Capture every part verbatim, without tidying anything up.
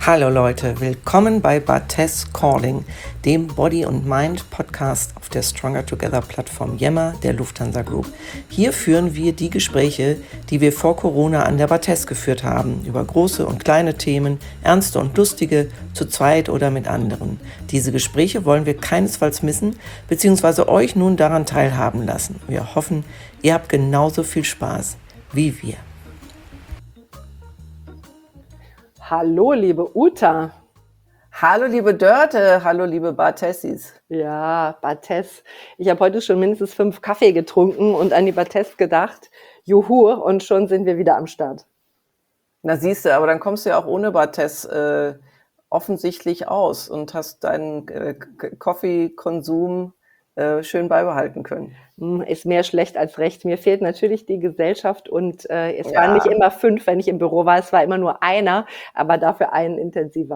Hallo Leute, willkommen bei Barthes Calling, dem Body and Mind Podcast auf der Stronger Together Plattform Yammer der Lufthansa Group. Hier führen wir die Gespräche, die wir vor Corona an der Barthes geführt haben, über große und kleine Themen, ernste und lustige, zu zweit oder mit anderen. Diese Gespräche wollen wir keinesfalls missen, beziehungsweise euch nun daran teilhaben lassen. Wir hoffen, ihr habt genauso viel Spaß wie wir. Hallo, liebe Uta. Hallo, liebe Dörte. Hallo, liebe Bartessis. Ja, Barthes. Ich habe heute schon mindestens fünf Kaffee getrunken und an die Barthes gedacht. Juhu, und schon sind wir wieder am Start. Na siehst du, aber dann kommst du ja auch ohne Barthes äh, offensichtlich aus und hast deinen äh, Coffee-Konsum äh, schön beibehalten können. Ist mehr schlecht als recht. Mir fehlt natürlich die Gesellschaft und äh, es Ja. waren nicht immer fünf, wenn ich im Büro war. Es war immer nur einer, aber dafür einen intensiver.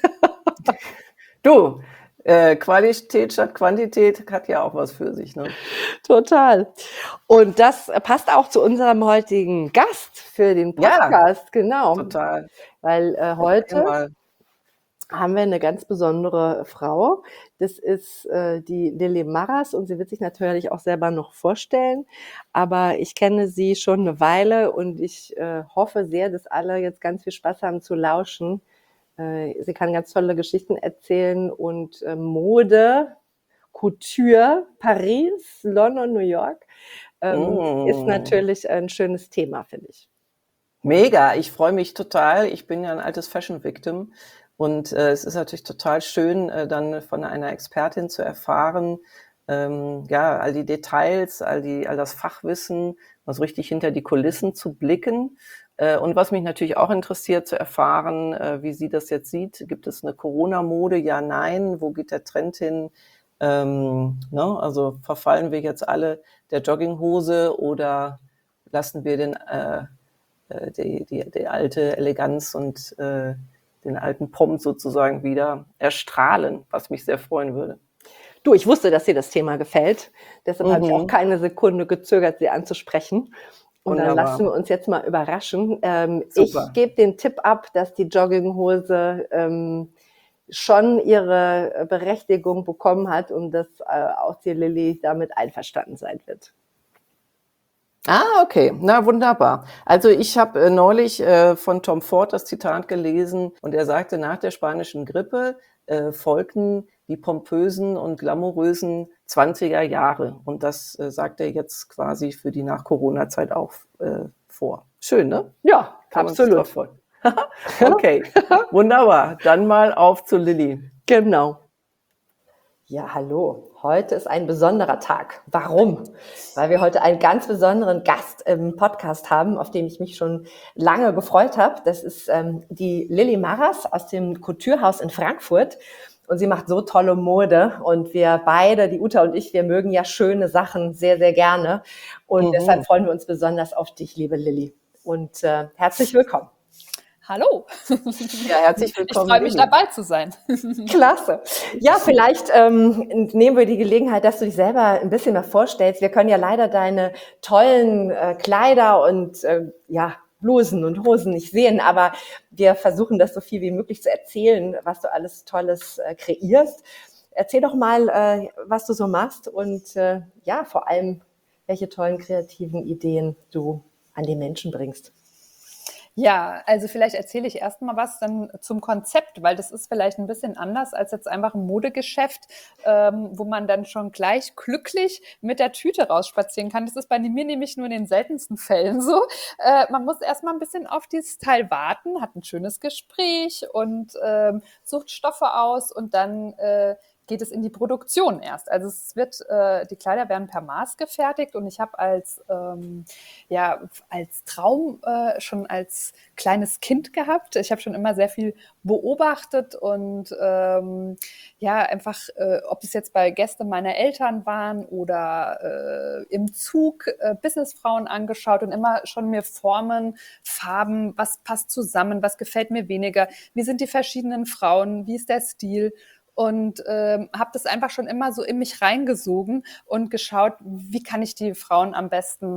Du, äh, Qualität statt Quantität hat ja auch was für sich, ne? Total. Und das passt auch zu unserem heutigen Gast für den Podcast. Ja, genau. Total. Weil äh, heute haben wir eine ganz besondere Frau. Das ist äh, die Lilly Marras und sie wird sich natürlich auch selber noch vorstellen. Aber ich kenne sie schon eine Weile und ich äh, hoffe sehr, dass alle jetzt ganz viel Spaß haben zu lauschen. Äh, sie kann ganz tolle Geschichten erzählen und äh, Mode, Couture, Paris, London, New York ähm, Mm. ist natürlich ein schönes Thema, finde ich. Mega, ich freue mich total. Ich bin ja ein altes Fashion-Victim und äh, es ist natürlich total schön, äh, dann von einer Expertin zu erfahren, ähm, ja, all die Details, all die, all das Fachwissen, also richtig hinter die Kulissen zu blicken. Äh, und was mich natürlich auch interessiert, zu erfahren, äh, wie sie das jetzt sieht. Gibt es eine Corona-Mode? Ja, nein. Wo geht der Trend hin? Ähm, ne? Also verfallen wir jetzt alle der Jogginghose oder lassen wir den äh, Die, die, die alte Eleganz und äh, den alten Pomp sozusagen wieder erstrahlen, was mich sehr freuen würde. Du, ich wusste, dass dir das Thema gefällt. Deshalb Mhm. habe ich auch keine Sekunde gezögert, sie anzusprechen. Und dann Wunderbar. lassen wir uns jetzt mal überraschen. Ähm, Super. ich gebe den Tipp ab, dass die Jogginghose ähm, schon ihre Berechtigung bekommen hat und dass äh, auch die Lilly damit einverstanden sein wird. Ah, okay. Na, wunderbar. Also ich habe äh, neulich äh, von Tom Ford das Zitat gelesen und er sagte, nach der spanischen Grippe äh, folgten die pompösen und glamourösen zwanziger Jahre. Und das äh, sagt er jetzt quasi für die Nach-Corona-Zeit auch äh, vor. Schön, ne? Ja, Kann man sich absolut. drauf freuen. Okay, wunderbar. Dann mal auf zu Lilly. Genau. Ja, hallo. Heute ist ein besonderer Tag. Warum? Weil wir heute einen ganz besonderen Gast im Podcast haben, auf den ich mich schon lange gefreut habe. Das ist ähm, die Lilly Marras aus dem Couturehaus in Frankfurt. Und sie macht so tolle Mode. Und wir beide, die Uta und ich, wir mögen ja schöne Sachen sehr, sehr gerne. Und Mhm. deshalb freuen wir uns besonders auf dich, liebe Lilly. Und äh, herzlich willkommen. Hallo. Ja, herzlich willkommen. Ich freue mich, Lilly. dabei zu sein. Klasse. Ja, vielleicht ähm, nehmen wir die Gelegenheit, dass du dich selber ein bisschen mehr vorstellst. Wir können ja leider deine tollen äh, Kleider und äh, ja, Blusen und Hosen nicht sehen, aber wir versuchen das so viel wie möglich zu erzählen, was du alles Tolles äh, kreierst. Erzähl doch mal, äh, was du so machst und äh, ja, vor allem, welche tollen kreativen Ideen du an die Menschen bringst. Ja, also vielleicht erzähle ich erst mal was dann zum Konzept, weil das ist vielleicht ein bisschen anders als jetzt einfach ein Modegeschäft, ähm, wo man dann schon gleich glücklich mit der Tüte rausspazieren kann. Das ist bei mir nämlich nur in den seltensten Fällen so. Äh, man muss erst mal ein bisschen auf dieses Teil warten, hat ein schönes Gespräch und ähm, sucht Stoffe aus und dann äh, geht es in die Produktion erst. Also es wird, äh, die Kleider werden per Maß gefertigt und ich habe als, ähm, ja, als Traum äh, schon als kleines Kind gehabt. Ich habe schon immer sehr viel beobachtet und ähm, ja, einfach, äh, ob es jetzt bei Gästen meiner Eltern waren oder äh, im Zug äh, Businessfrauen angeschaut und immer schon mir Formen, Farben, was passt zusammen, was gefällt mir weniger, wie sind die verschiedenen Frauen, wie ist der Stil und ähm, habe das einfach schon immer so in mich reingesogen und geschaut, wie kann ich die Frauen am besten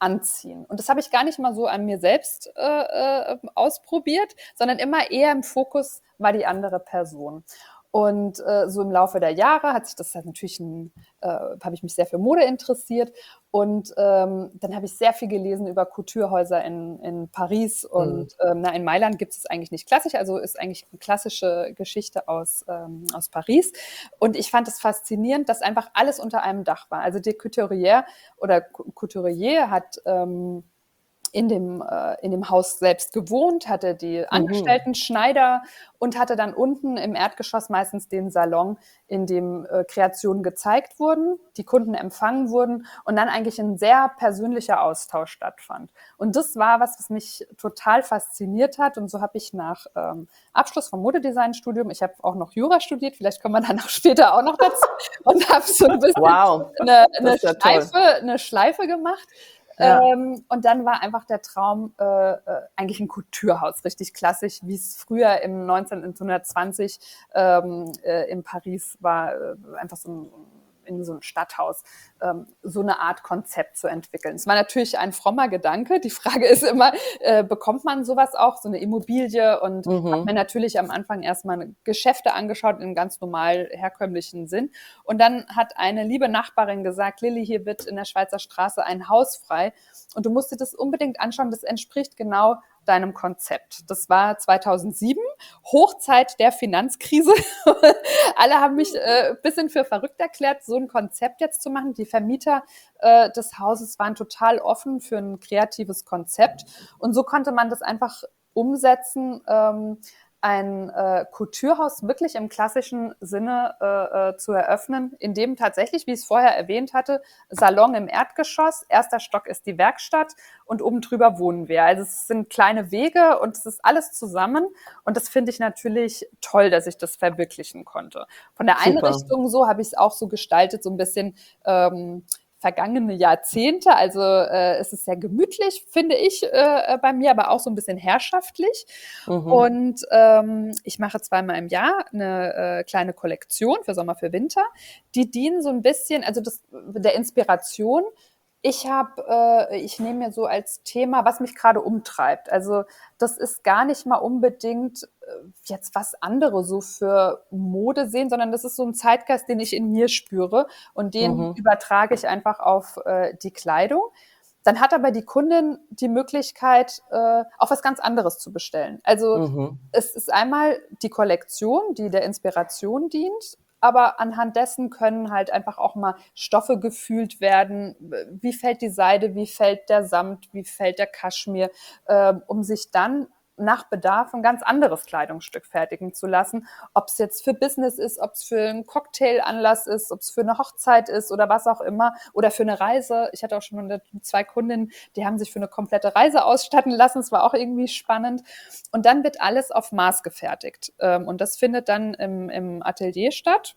anziehen. Und das habe ich gar nicht mal so an mir selbst äh, äh, ausprobiert, sondern immer eher im Fokus war die andere Person. Und äh, so im Laufe der Jahre hat sich das halt natürlich, ein, äh, habe ich mich sehr für Mode interessiert und ähm, dann habe ich sehr viel gelesen über Couturehäuser in, in Paris und mhm. ähm, na, in Mailand gibt es eigentlich nicht klassisch, also ist eigentlich eine klassische Geschichte aus, ähm, aus Paris und ich fand es faszinierend, dass einfach alles unter einem Dach war. Also der Couturier oder Couturier hat ähm, in dem, äh, in dem Haus selbst gewohnt, hatte die Angestellten mhm. Schneider und hatte dann unten im Erdgeschoss meistens den Salon, in dem äh, Kreationen gezeigt wurden, die Kunden empfangen wurden und dann eigentlich ein sehr persönlicher Austausch stattfand. Und das war was, was mich total fasziniert hat und so habe ich nach ähm, Abschluss vom Modedesign-Studium, ich habe auch noch Jura studiert, vielleicht kommen wir dann auch später auch noch dazu und habe so ein bisschen wow. eine, eine, Schleife, eine Schleife gemacht. Ja. Ähm, und dann war einfach der Traum äh, äh, eigentlich ein Couturehaus, richtig klassisch, wie es früher im neunzehnhundertzwanzig ähm, äh, in Paris war, äh, einfach so ein, in so ein Stadthaus, ähm, so eine Art Konzept zu entwickeln. Es war natürlich ein frommer Gedanke. Die Frage ist immer, äh, bekommt man sowas auch, so eine Immobilie? Und mhm. habe mir natürlich am Anfang erstmal Geschäfte angeschaut in ganz normal herkömmlichen Sinn. Und dann hat eine liebe Nachbarin gesagt, Lilly, hier wird in der Schweizer Straße ein Haus frei und du musst dir das unbedingt anschauen, das entspricht genau deinem Konzept. Das war zweitausendsieben, Hochzeit der Finanzkrise. Alle haben mich äh, ein bisschen für verrückt erklärt, so ein Konzept jetzt zu machen. Die Vermieter äh, des Hauses waren total offen für ein kreatives Konzept. Und so konnte man das einfach umsetzen, ähm, ein äh, Couturehaus wirklich im klassischen Sinne äh, äh, zu eröffnen, in dem tatsächlich, wie ich es vorher erwähnt hatte, Salon im Erdgeschoss, erster Stock ist die Werkstatt und oben drüber wohnen wir. Also es sind kleine Wege und es ist alles zusammen und das finde ich natürlich toll, dass ich das verwirklichen konnte. Von der Super. Einrichtung so habe ich es auch so gestaltet, so ein bisschen ähm, vergangene Jahrzehnte, also äh, es ist sehr gemütlich, finde ich, äh, bei mir, aber auch so ein bisschen herrschaftlich. Mhm. Und ähm, ich mache zweimal im Jahr eine äh, kleine Kollektion für Sommer, für Winter. Die dienen so ein bisschen, also das der Inspiration. Ich habe, äh, ich nehme mir so als Thema, was mich gerade umtreibt. Also das ist gar nicht mal unbedingt äh, jetzt was andere so für Mode sehen, sondern das ist so ein Zeitgeist, den ich in mir spüre und den mhm. übertrage ich einfach auf äh, die Kleidung. Dann hat aber die Kundin die Möglichkeit, äh, auch was ganz anderes zu bestellen. Also mhm. es ist einmal die Kollektion, die der Inspiration dient, aber anhand dessen können halt einfach auch mal Stoffe gefühlt werden. Wie fällt die Seide, wie fällt der Samt, wie fällt der Kaschmir, äh, um sich dann nach Bedarf ein ganz anderes Kleidungsstück fertigen zu lassen. Ob es jetzt für Business ist, ob es für einen Cocktailanlass ist, ob es für eine Hochzeit ist oder was auch immer oder für eine Reise. Ich hatte auch schon zwei Kundinnen, die haben sich für eine komplette Reise ausstatten lassen. Das war auch irgendwie spannend. Und dann wird alles auf Maß gefertigt. Und das findet dann im, im Atelier statt.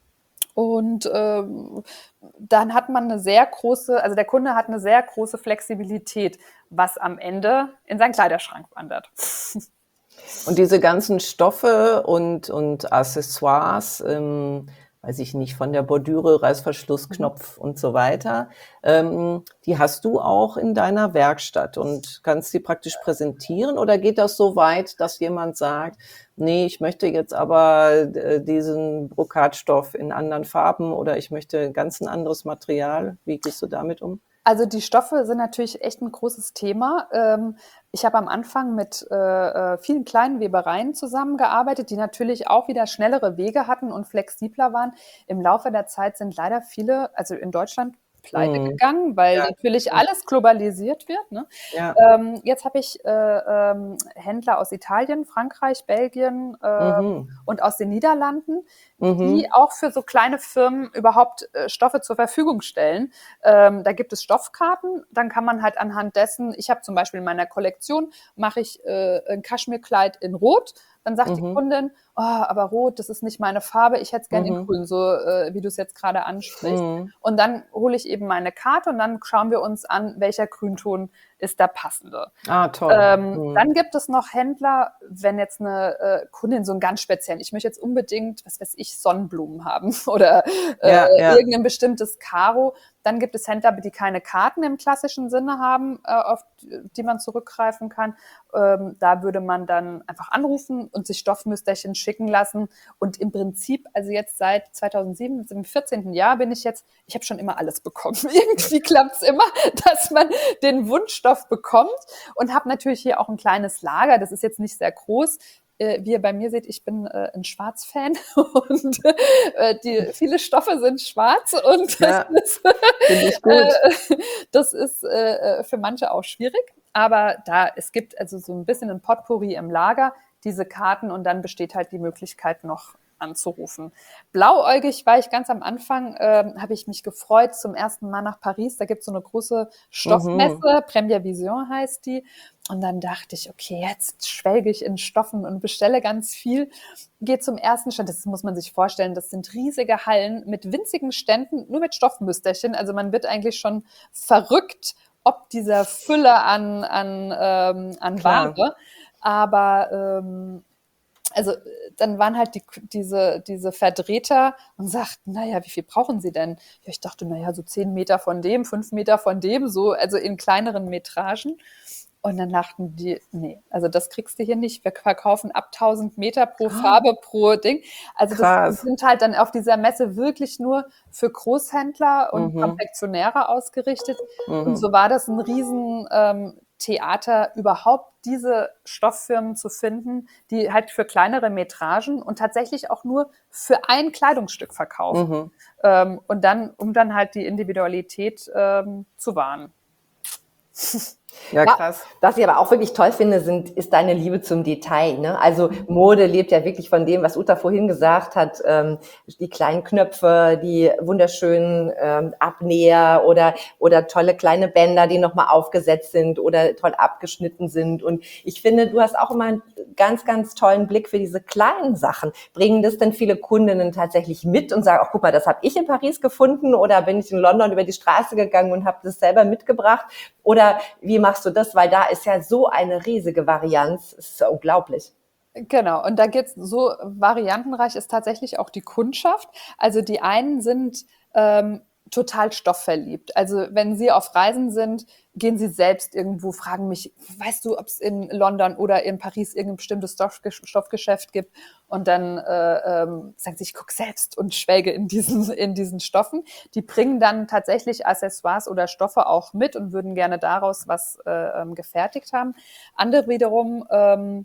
Und ähm, dann hat man eine sehr große, also der Kunde hat eine sehr große Flexibilität, was am Ende in seinen Kleiderschrank wandert. Und diese ganzen Stoffe und, und Accessoires, ähm, weiß ich nicht, von der Bordüre, Reißverschlussknopf mhm. und so weiter, ähm, die hast du auch in deiner Werkstatt und kannst die praktisch präsentieren? Oder geht das so weit, dass jemand sagt, nee, ich möchte jetzt aber äh, diesen Brokatstoff in anderen Farben oder ich möchte ganz ein anderes Material? Wie gehst du damit um? Also die Stoffe sind natürlich echt ein großes Thema. Ähm, ich habe am Anfang mit äh, vielen kleinen Webereien zusammengearbeitet, die natürlich auch wieder schnellere Wege hatten und flexibler waren. Im Laufe der Zeit sind leider viele, also in Deutschland, pleite mm. gegangen, weil ja. natürlich alles globalisiert wird. Ne? Ja. Ähm, jetzt habe ich äh, ähm, Händler aus Italien, Frankreich, Belgien äh, mhm. und aus den Niederlanden, mhm. die auch für so kleine Firmen überhaupt äh, Stoffe zur Verfügung stellen. Ähm, da gibt es Stoffkarten, dann kann man halt anhand dessen, ich habe zum Beispiel in meiner Kollektion, mache ich äh, ein Kaschmirkleid in Rot, dann sagt mhm. die Kundin, oh, aber Rot, das ist nicht meine Farbe, ich hätte es gerne mhm. in Grün, so äh, wie du es jetzt gerade ansprichst. Mhm. Und dann hole ich eben meine Karte und dann schauen wir uns an, welcher Grünton ist der passende. Ah, toll. Ähm, mhm. Dann gibt es noch Händler, wenn jetzt eine äh, Kundin so einen ganz speziellen, ich möchte jetzt unbedingt, was weiß ich, Sonnenblumen haben oder äh, ja, ja. irgendein bestimmtes Karo, Dann gibt es Händler, die keine Karten im klassischen Sinne haben, äh, auf die man zurückgreifen kann. Ähm, da würde man dann einfach anrufen und sich Stoffmüsterchen schicken lassen. Und im Prinzip, also jetzt seit zweitausendsieben, im vierzehnten Jahr bin ich jetzt, ich habe schon immer alles bekommen. Irgendwie klappt es immer, dass man den Wunschstoff bekommt, und habe natürlich hier auch ein kleines Lager. Das ist jetzt nicht sehr groß. Äh, wie ihr bei mir seht, ich bin äh, ein Schwarz-Fan und äh, die, viele Stoffe sind schwarz, und das Ja, ist, finde ich gut. äh, das ist äh, für manche auch schwierig. Aber da, es gibt also so ein bisschen ein Potpourri im Lager, diese Karten, und dann besteht halt die Möglichkeit noch anzurufen. Blauäugig war ich ganz am Anfang, äh, habe ich mich gefreut, zum ersten Mal nach Paris. Da gibt es so eine große Stoffmesse, Mhm. Première Vision heißt die. Und dann dachte ich, okay, jetzt schwelge ich in Stoffen und bestelle ganz viel. Gehe zum ersten Stand, das muss man sich vorstellen, das sind riesige Hallen mit winzigen Ständen, nur mit Stoffmüsterchen. Also man wird eigentlich schon verrückt, ob dieser Fülle an, an, ähm, an Klar. Ware. Aber ähm, also dann waren halt die, diese, diese Vertreter und sagten, naja, wie viel brauchen Sie denn? Ja, ich dachte, naja, so zehn Meter von dem, fünf Meter von dem, so, also in kleineren Metragen. Und dann dachten die, nee, also das kriegst du hier nicht. Wir verkaufen ab tausend Meter pro Farbe, pro Ding. Also das Krass. sind halt dann auf dieser Messe wirklich nur für Großhändler und Mhm. Konfektionäre ausgerichtet. Mhm. Und so war das ein riesen ähm, Theater, überhaupt diese Stofffirmen zu finden, die halt für kleinere Metragen und tatsächlich auch nur für ein Kleidungsstück verkaufen. Mhm. Ähm, und dann, um dann halt die Individualität ähm, zu wahren. Ja, Ja, krass. was ich aber auch wirklich toll finde, sind, ist deine Liebe zum Detail. Ne? Also Mode lebt ja wirklich von dem, was Uta vorhin gesagt hat, ähm, die kleinen Knöpfe, die wunderschönen ähm, Abnäher oder oder tolle kleine Bänder, die nochmal aufgesetzt sind oder toll abgeschnitten sind. Und ich finde, du hast auch immer einen ganz, ganz tollen Blick für diese kleinen Sachen. Bringen das denn viele Kundinnen tatsächlich mit und sagen, ach guck mal, das habe ich in Paris gefunden, oder bin ich in London über die Straße gegangen und habe das selber mitgebracht? Oder wie machst du das? Weil da ist ja so eine riesige Varianz. Es ist ja unglaublich. Genau, und da geht's so variantenreich ist tatsächlich auch die Kundschaft. Also die einen sind ähm, total stoffverliebt. Also wenn sie auf Reisen sind, gehen sie selbst irgendwo, fragen mich, weißt du, ob es in London oder in Paris irgendein bestimmtes Stoffgesch- Stoffgeschäft gibt? Und dann äh, ähm, sagen sie, ich gucke selbst und schwelge in diesen, in diesen Stoffen. Die bringen dann tatsächlich Accessoires oder Stoffe auch mit und würden gerne daraus was äh, ähm, gefertigt haben. Andere wiederum ähm,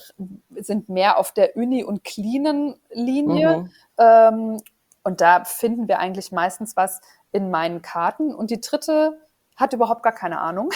sind mehr auf der Uni- und cleanen Linie. Mhm. Ähm, und da finden wir eigentlich meistens was in meinen Karten. Und die dritte hat überhaupt gar keine Ahnung.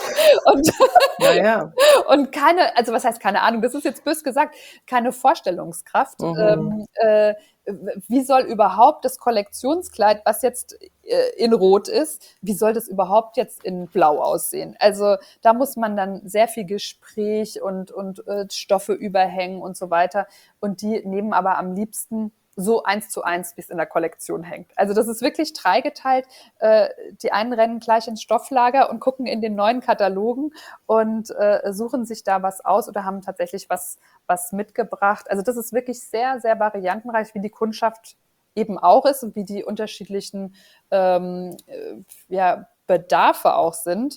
und, Ja, ja. und keine, also was heißt keine Ahnung, das ist jetzt bös gesagt, keine Vorstellungskraft. Mhm. Ähm, äh, wie soll überhaupt das Kollektionskleid, was jetzt äh, in Rot ist, wie soll das überhaupt jetzt in Blau aussehen? Also da muss man dann sehr viel Gespräch und, und äh, Stoffe überhängen und so weiter. Und die nehmen aber am liebsten so eins zu eins, wie es in der Kollektion hängt. Also das ist wirklich dreigeteilt. Äh, die einen rennen gleich ins Stofflager und gucken in den neuen Katalogen und äh, suchen sich da was aus oder haben tatsächlich was, was mitgebracht. Also das ist wirklich sehr, sehr variantenreich, wie die Kundschaft eben auch ist und wie die unterschiedlichen ähm, äh, ja, Bedarfe auch sind.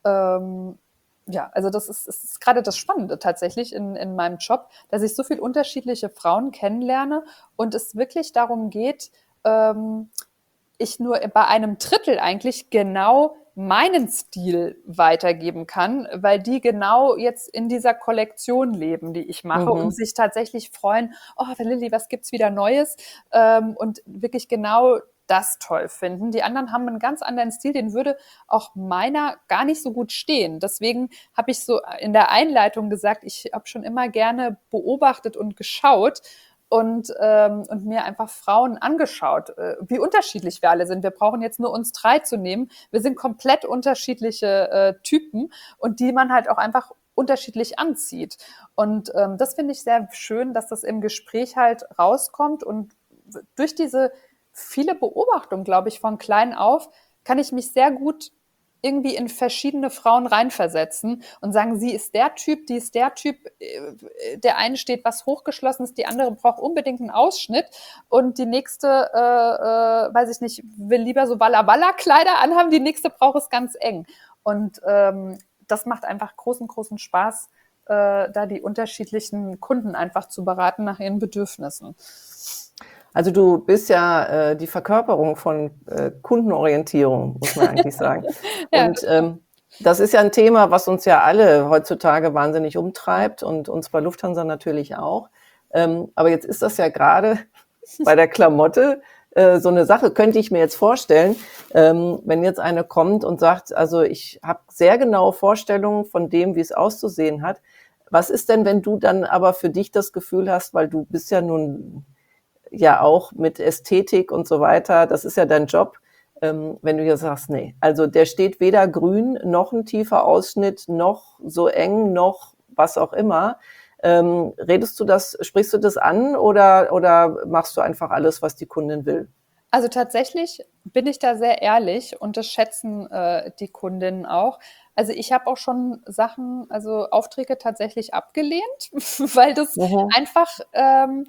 Ähm, ja, also das ist, das ist gerade das Spannende tatsächlich in, in meinem Job, dass ich so viele unterschiedliche Frauen kennenlerne und es wirklich darum geht, ähm, ich nur bei einem Drittel eigentlich genau meinen Stil weitergeben kann, weil die genau jetzt in dieser Kollektion leben, die ich mache Mhm. und sich tatsächlich freuen, oh, Lilly, was gibt's wieder Neues? Ähm, und wirklich genau das toll finden. Die anderen haben einen ganz anderen Stil, den würde auch meiner gar nicht so gut stehen. Deswegen habe ich so in der Einleitung gesagt, ich habe schon immer gerne beobachtet und geschaut und, ähm, und mir einfach Frauen angeschaut, äh, wie unterschiedlich wir alle sind. Wir brauchen jetzt nur uns drei zu nehmen. Wir sind komplett unterschiedliche äh, Typen und die man halt auch einfach unterschiedlich anzieht. Und ähm, das finde ich sehr schön, dass das im Gespräch halt rauskommt und durch diese viele Beobachtungen, glaube ich, von klein auf, kann ich mich sehr gut irgendwie in verschiedene Frauen reinversetzen und sagen, sie ist der Typ, die ist der Typ, der eine steht was Hochgeschlossenes, die andere braucht unbedingt einen Ausschnitt und die nächste, äh, äh, weiß ich nicht, will lieber so Walla-Walla-Kleider anhaben, die nächste braucht es ganz eng. Und ähm, das macht einfach großen, großen Spaß, äh, da die unterschiedlichen Kunden einfach zu beraten nach ihren Bedürfnissen. Also du bist ja äh, die Verkörperung von äh, Kundenorientierung, muss man eigentlich sagen. Ja, und ähm, das ist ja ein Thema, was uns ja alle heutzutage wahnsinnig umtreibt und uns bei Lufthansa natürlich auch. Ähm, aber jetzt ist das ja gerade bei der Klamotte äh, so eine Sache, könnte ich mir jetzt vorstellen, ähm, wenn jetzt eine kommt und sagt, also ich habe sehr genaue Vorstellungen von dem, wie es auszusehen hat. Was ist denn, wenn du dann aber für dich das Gefühl hast, weil du bist ja nun ja auch mit Ästhetik und so weiter, das ist ja dein Job, ähm, wenn du jetzt sagst, nee, also der steht weder grün, noch ein tiefer Ausschnitt, noch so eng, noch was auch immer. Ähm, redest du das, sprichst du das an oder, oder machst du einfach alles, was die Kundin will? Also tatsächlich bin ich da sehr ehrlich und das schätzen äh, die Kundinnen auch. Also ich habe auch schon Sachen, also Aufträge tatsächlich abgelehnt, weil das Mhm. einfach... Ähm,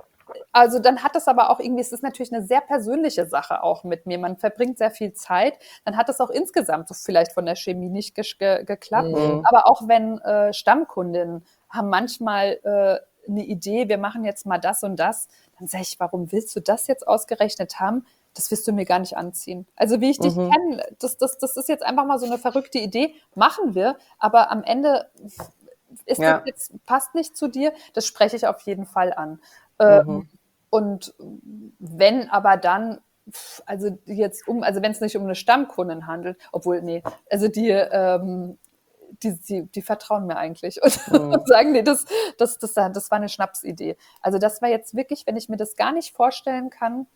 Also dann hat das aber auch irgendwie, es ist natürlich eine sehr persönliche Sache auch mit mir. Man verbringt sehr viel Zeit. Dann hat das auch insgesamt so vielleicht von der Chemie nicht ge ge geklappt. Mhm. Aber auch wenn äh, Stammkundinnen haben manchmal äh, eine Idee, wir machen jetzt mal das und das, dann sage ich, warum willst du das jetzt ausgerechnet haben? Das wirst du mir gar nicht anziehen. Also wie ich dich Mhm. kenne, das, das, das ist jetzt einfach mal so eine verrückte Idee. Machen wir, aber am Ende ist Ja. das jetzt, passt nicht zu dir. Das spreche ich auf jeden Fall an. Ähm, Mhm. Und wenn aber dann, also jetzt um, also wenn es nicht um eine Stammkundin handelt, obwohl, nee, also die, ähm, die, die, die vertrauen mir eigentlich und, Mhm. und sagen, nee, das, das, das, das war eine Schnapsidee. Also das war jetzt wirklich, wenn ich mir das gar nicht vorstellen kann,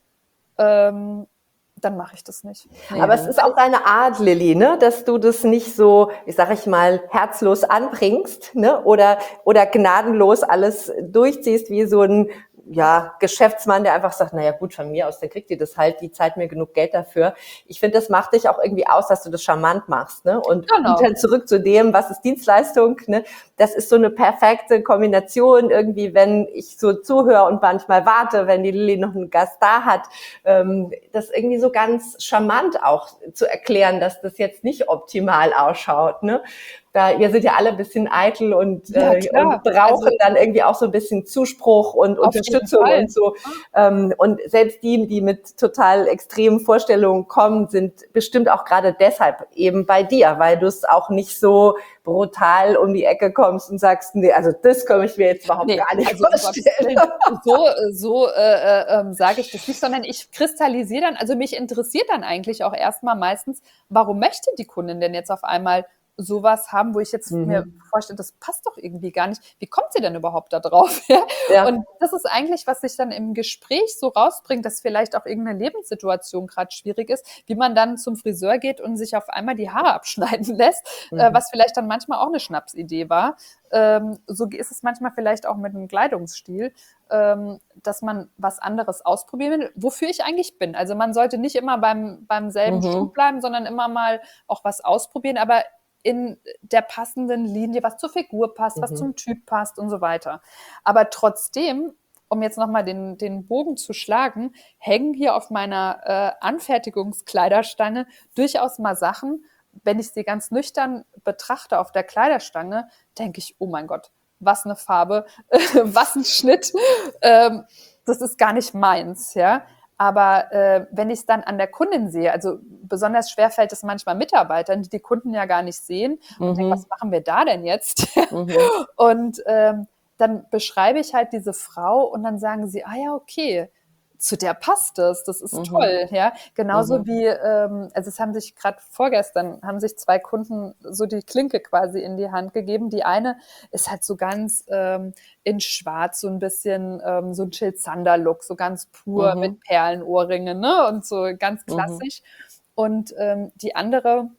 ähm, dann mache ich das nicht. Nee. Aber es ist auch deine Art, Lilly, ne, dass du das nicht so, ich sage ich mal, herzlos anbringst, ne, oder oder gnadenlos alles durchziehst wie so ein ja, Geschäftsmann, der einfach sagt, naja gut, von mir aus, dann kriegt ihr das halt, die zahlt mir genug Geld dafür. Ich finde, das macht dich auch irgendwie aus, dass du das charmant machst, ne? Und, Genau. und dann zurück zu dem, was ist Dienstleistung, ne? Das ist so eine perfekte Kombination irgendwie, wenn ich so zuhöre und manchmal warte, wenn die Lilly noch einen Gast da hat, ähm, das irgendwie so ganz charmant auch zu erklären, dass das jetzt nicht optimal ausschaut, ne? Da, wir sind ja alle ein bisschen eitel und, Ja, äh, klar. und brauchen Also- dann irgendwie auch so ein bisschen Zuspruch und Auf jeden Unterstützung Fall. und so. Ähm, und selbst die, die mit total extremen Vorstellungen kommen, sind bestimmt auch gerade deshalb eben bei dir, weil du es auch nicht so brutal um die Ecke kommst und sagst, nee, also das kann ich mir jetzt überhaupt Nee, gar nicht also um vorstellen. Gottes Willen, so so äh, äh, sage ich das nicht, sondern ich kristallisiere dann, also mich interessiert dann eigentlich auch erstmal meistens, warum möchte die Kundin denn jetzt auf einmal sowas haben, wo ich jetzt Mhm. mir vorstelle, das passt doch irgendwie gar nicht. Wie kommt sie denn überhaupt da drauf? Ja? Ja. Und das ist eigentlich, was sich dann im Gespräch so rausbringt, dass vielleicht auch irgendeine Lebenssituation gerade schwierig ist, wie man dann zum Friseur geht und sich auf einmal die Haare abschneiden lässt, Mhm. äh, was vielleicht dann manchmal auch eine Schnapsidee war. Ähm, so ist es manchmal vielleicht auch mit einem Kleidungsstil, ähm, dass man was anderes ausprobieren will, wofür ich eigentlich bin. Also man sollte nicht immer beim, beim selben Mhm. Schuh bleiben, sondern immer mal auch was ausprobieren, aber in der passenden Linie, was zur Figur passt, was Mhm. zum Typ passt und so weiter. Aber trotzdem, um jetzt nochmal den, den Bogen zu schlagen, hängen hier auf meiner äh, Anfertigungskleiderstange durchaus mal Sachen, wenn ich sie ganz nüchtern betrachte auf der Kleiderstange, denke ich, oh mein Gott, was eine Farbe, was ein Schnitt, ähm, das ist gar nicht meins, ja. Aber äh, wenn ich es dann an der Kundin sehe, also besonders schwer fällt es manchmal Mitarbeitern, die die Kunden ja gar nicht sehen und Mhm. denken, was machen wir da denn jetzt? Mhm. Und ähm, dann beschreibe ich halt diese Frau und dann sagen sie, ah ja, okay, zu der passt es, das ist Mhm. toll, ja. Genauso Mhm. wie, ähm, also es haben sich gerade vorgestern, haben sich zwei Kunden so die Klinke quasi in die Hand gegeben. Die eine ist halt so ganz ähm, in schwarz, so ein bisschen ähm, so ein Jill Sander-Look, so ganz pur Mhm. mit Perlenohrringen, ne, und so ganz Mhm. klassisch. Und ähm, die andere,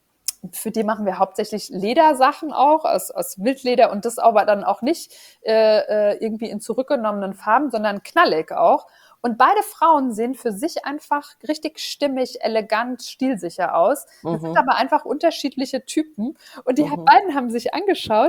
für die machen wir hauptsächlich Ledersachen auch, aus, aus Wildleder und das aber dann auch nicht äh, äh, irgendwie in zurückgenommenen Farben, sondern knallig auch. Und beide Frauen sehen für sich einfach richtig stimmig, elegant, stilsicher aus. Das Mhm. sind aber einfach unterschiedliche Typen. Und die Mhm. beiden haben sich angeschaut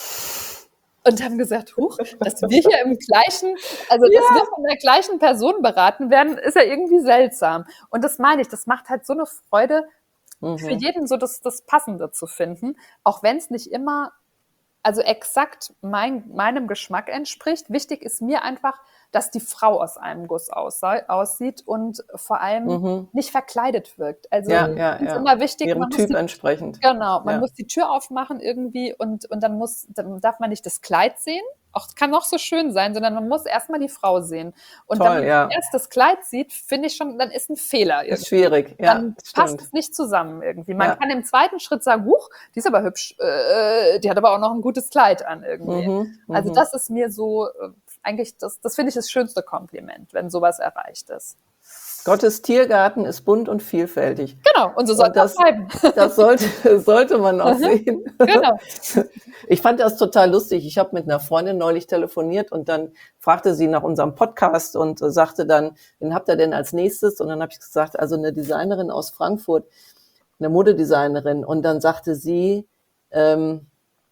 und haben gesagt, huch, dass wir hier im gleichen, also Ja. dass wir von der gleichen Person beraten werden, ist ja irgendwie seltsam. Und das meine ich, das macht halt so eine Freude, für Mhm. jeden so das, das Passende zu finden, auch wenn es nicht immer, also exakt mein, meinem Geschmack entspricht. Wichtig ist mir einfach, dass die Frau aus einem Guss aussah- aussieht und vor allem Mhm. nicht verkleidet wirkt. Also Ja, es ja, ist ja. immer wichtig, Ihrem man muss Typ die, entsprechend. genau, man Ja. muss die Tür aufmachen irgendwie und, und dann muss, dann darf man nicht das Kleid sehen. Auch, es kann noch so schön sein, sondern man muss erstmal die Frau sehen. Und Toll, wenn man ja. erst das Kleid sieht, finde ich schon, dann ist ein Fehler irgendwie. Ist schwierig, ja, Dann passt stimmt. es nicht zusammen irgendwie. Man Ja. kann im zweiten Schritt sagen, huch, die ist aber hübsch, äh, die hat aber auch noch ein gutes Kleid an irgendwie. Mhm. Also Mhm. das ist mir so, äh, eigentlich, das, das finde ich das schönste Kompliment, wenn sowas erreicht ist. Gottes Tiergarten ist bunt und vielfältig. Genau, und so soll Und das das, bleiben. das sollte, sollte man auch sehen. Genau. Ich fand das total lustig. Ich habe mit einer Freundin neulich telefoniert und dann fragte sie nach unserem Podcast und äh, sagte dann, wen habt ihr denn als nächstes? Und dann habe ich gesagt, also eine Designerin aus Frankfurt, eine Modedesignerin. Und dann sagte sie, ähm,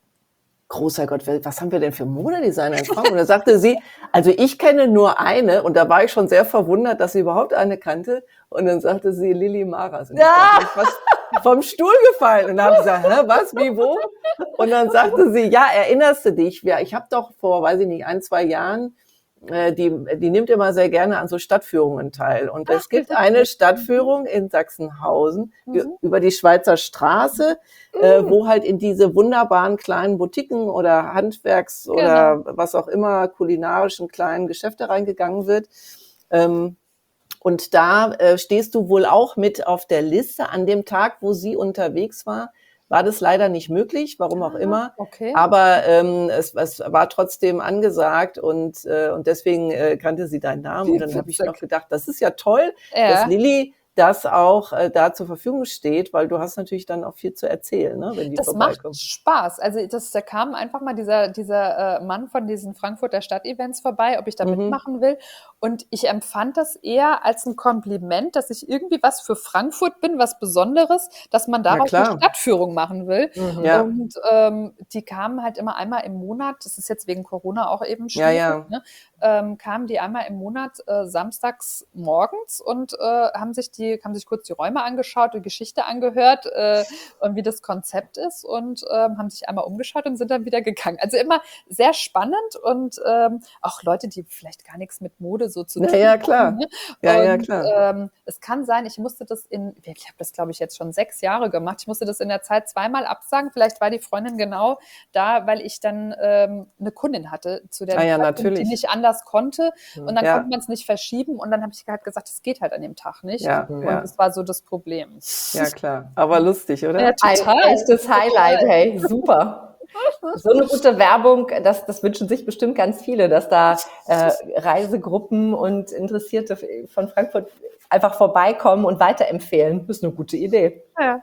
großer Gott, was haben wir denn für Modedesigner in Frankfurt? Und da sagte sie, also ich kenne nur eine, und da war ich schon sehr verwundert, dass sie überhaupt eine kannte. Und dann sagte sie Lili Maras. Und ich Ja. bin fast vom Stuhl gefallen. Und dann habe ich gesagt, hä, was, wie, wo? Und dann sagte sie, ja, erinnerst du dich? Ja, ich habe doch vor, weiß ich nicht, ein, zwei Jahren, äh, die, die nimmt immer sehr gerne an so Stadtführungen teil. Und es Ach, gibt wie eine witzig. Stadtführung in Sachsenhausen ü- Mhm. über die Schweizer Straße, äh, wo halt in diese wunderbaren kleinen Boutiquen oder Handwerks- oder was auch immer kulinarischen kleinen Geschäfte reingegangen wird. Ähm, und da äh, stehst du wohl auch mit auf der Liste. An dem Tag, wo sie unterwegs war, war das leider nicht möglich, warum auch immer. Okay. Aber ähm, es, es war trotzdem angesagt und, äh, und deswegen äh, kannte sie deinen Namen. Und dann habe ich Witzig. noch gedacht, das ist ja toll, Ja. dass Lilly das auch äh, da zur Verfügung steht, weil du hast natürlich dann auch viel zu erzählen, ne, wenn die Das macht vorbeikommen. Spaß. Also das, da kam einfach mal dieser, dieser äh, Mann von diesen Frankfurter Stadtevents vorbei, ob ich da Mhm. mitmachen will. Und ich empfand das eher als ein Kompliment, dass ich irgendwie was für Frankfurt bin, was Besonderes, dass man Na daraus eine klar. Stadtführung machen will. Mhm. Ja. Und ähm, die kamen halt immer einmal im Monat, das ist jetzt wegen Corona auch eben Ja, schwierig, ja. ne? ähm, kamen die einmal im Monat äh, samstags morgens und äh, haben sich die, haben sich kurz die Räume angeschaut, die Geschichte angehört äh, und wie das Konzept ist und ähm, haben sich einmal umgeschaut und sind dann wieder gegangen. Also immer sehr spannend und ähm, auch Leute, die vielleicht gar nichts mit Mode so zu Na tun ja, haben. klar. Ne? Ja, und ja, klar. Ähm, es kann sein, ich musste das in, ich habe das glaube ich jetzt schon sechs Jahre gemacht, ich musste das in der Zeit zweimal absagen. Vielleicht war die Freundin genau da, weil ich dann ähm, eine Kundin hatte, zu der Ah ja, Zeitpunkt, die natürlich. nicht anders konnte und dann Ja. konnte man es nicht verschieben und dann habe ich halt gesagt, es geht halt an dem Tag nicht. Ja, Und ja. das war so das Problem. Ja, klar. Aber lustig, oder? Ja, Ein total. echtes Highlight, hey, super. So eine gute Werbung, das, das wünschen sich bestimmt ganz viele, dass da äh, Reisegruppen und Interessierte von Frankfurt einfach vorbeikommen und weiterempfehlen. Das ist eine gute Idee. Ja.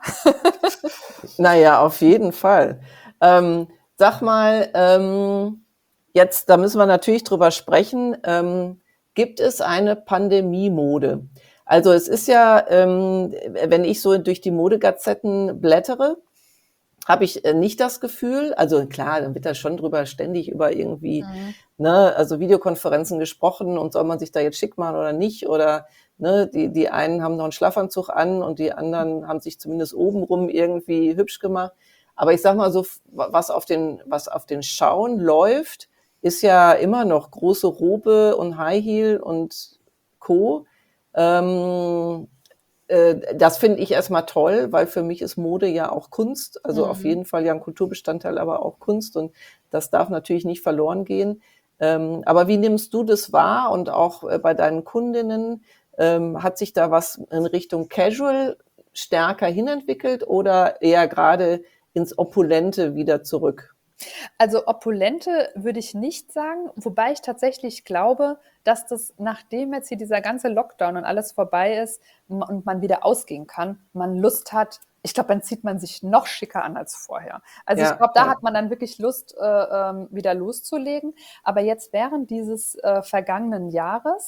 Naja, auf jeden Fall. Ähm, sag mal, ähm, jetzt, da müssen wir natürlich drüber sprechen, ähm, gibt es eine Pandemie-Mode? Also es ist ja, ähm, wenn ich so durch die Modegazetten blättere, habe ich äh, nicht das Gefühl, also klar, dann wird da schon drüber ständig über irgendwie, Mhm. ne, also Videokonferenzen gesprochen und soll man sich da jetzt schick machen oder nicht oder ne, die, die einen haben noch einen Schlafanzug an und die anderen haben sich zumindest obenrum irgendwie hübsch gemacht. Aber ich sag mal so, was auf den, was auf den Schauen läuft, ist ja immer noch große Robe und High Heel und Co. Ähm, äh, das finde ich erstmal toll, weil für mich ist Mode ja auch Kunst, also Mhm. auf jeden Fall ja ein Kulturbestandteil, aber auch Kunst und das darf natürlich nicht verloren gehen. Ähm, aber wie nimmst du das wahr und auch äh, bei deinen Kundinnen? Ähm, hat sich da was in Richtung Casual stärker hinentwickelt oder eher gerade ins Opulente wieder zurück? Also opulente würde ich nicht sagen, wobei ich tatsächlich glaube, dass das, nachdem jetzt hier dieser ganze Lockdown und alles vorbei ist m- und man wieder ausgehen kann, man Lust hat, ich glaube, dann zieht man sich noch schicker an als vorher. Also Ja, ich glaube, da ja. hat man dann wirklich Lust, äh, ähm, wieder loszulegen. Aber jetzt während dieses äh, vergangenen Jahres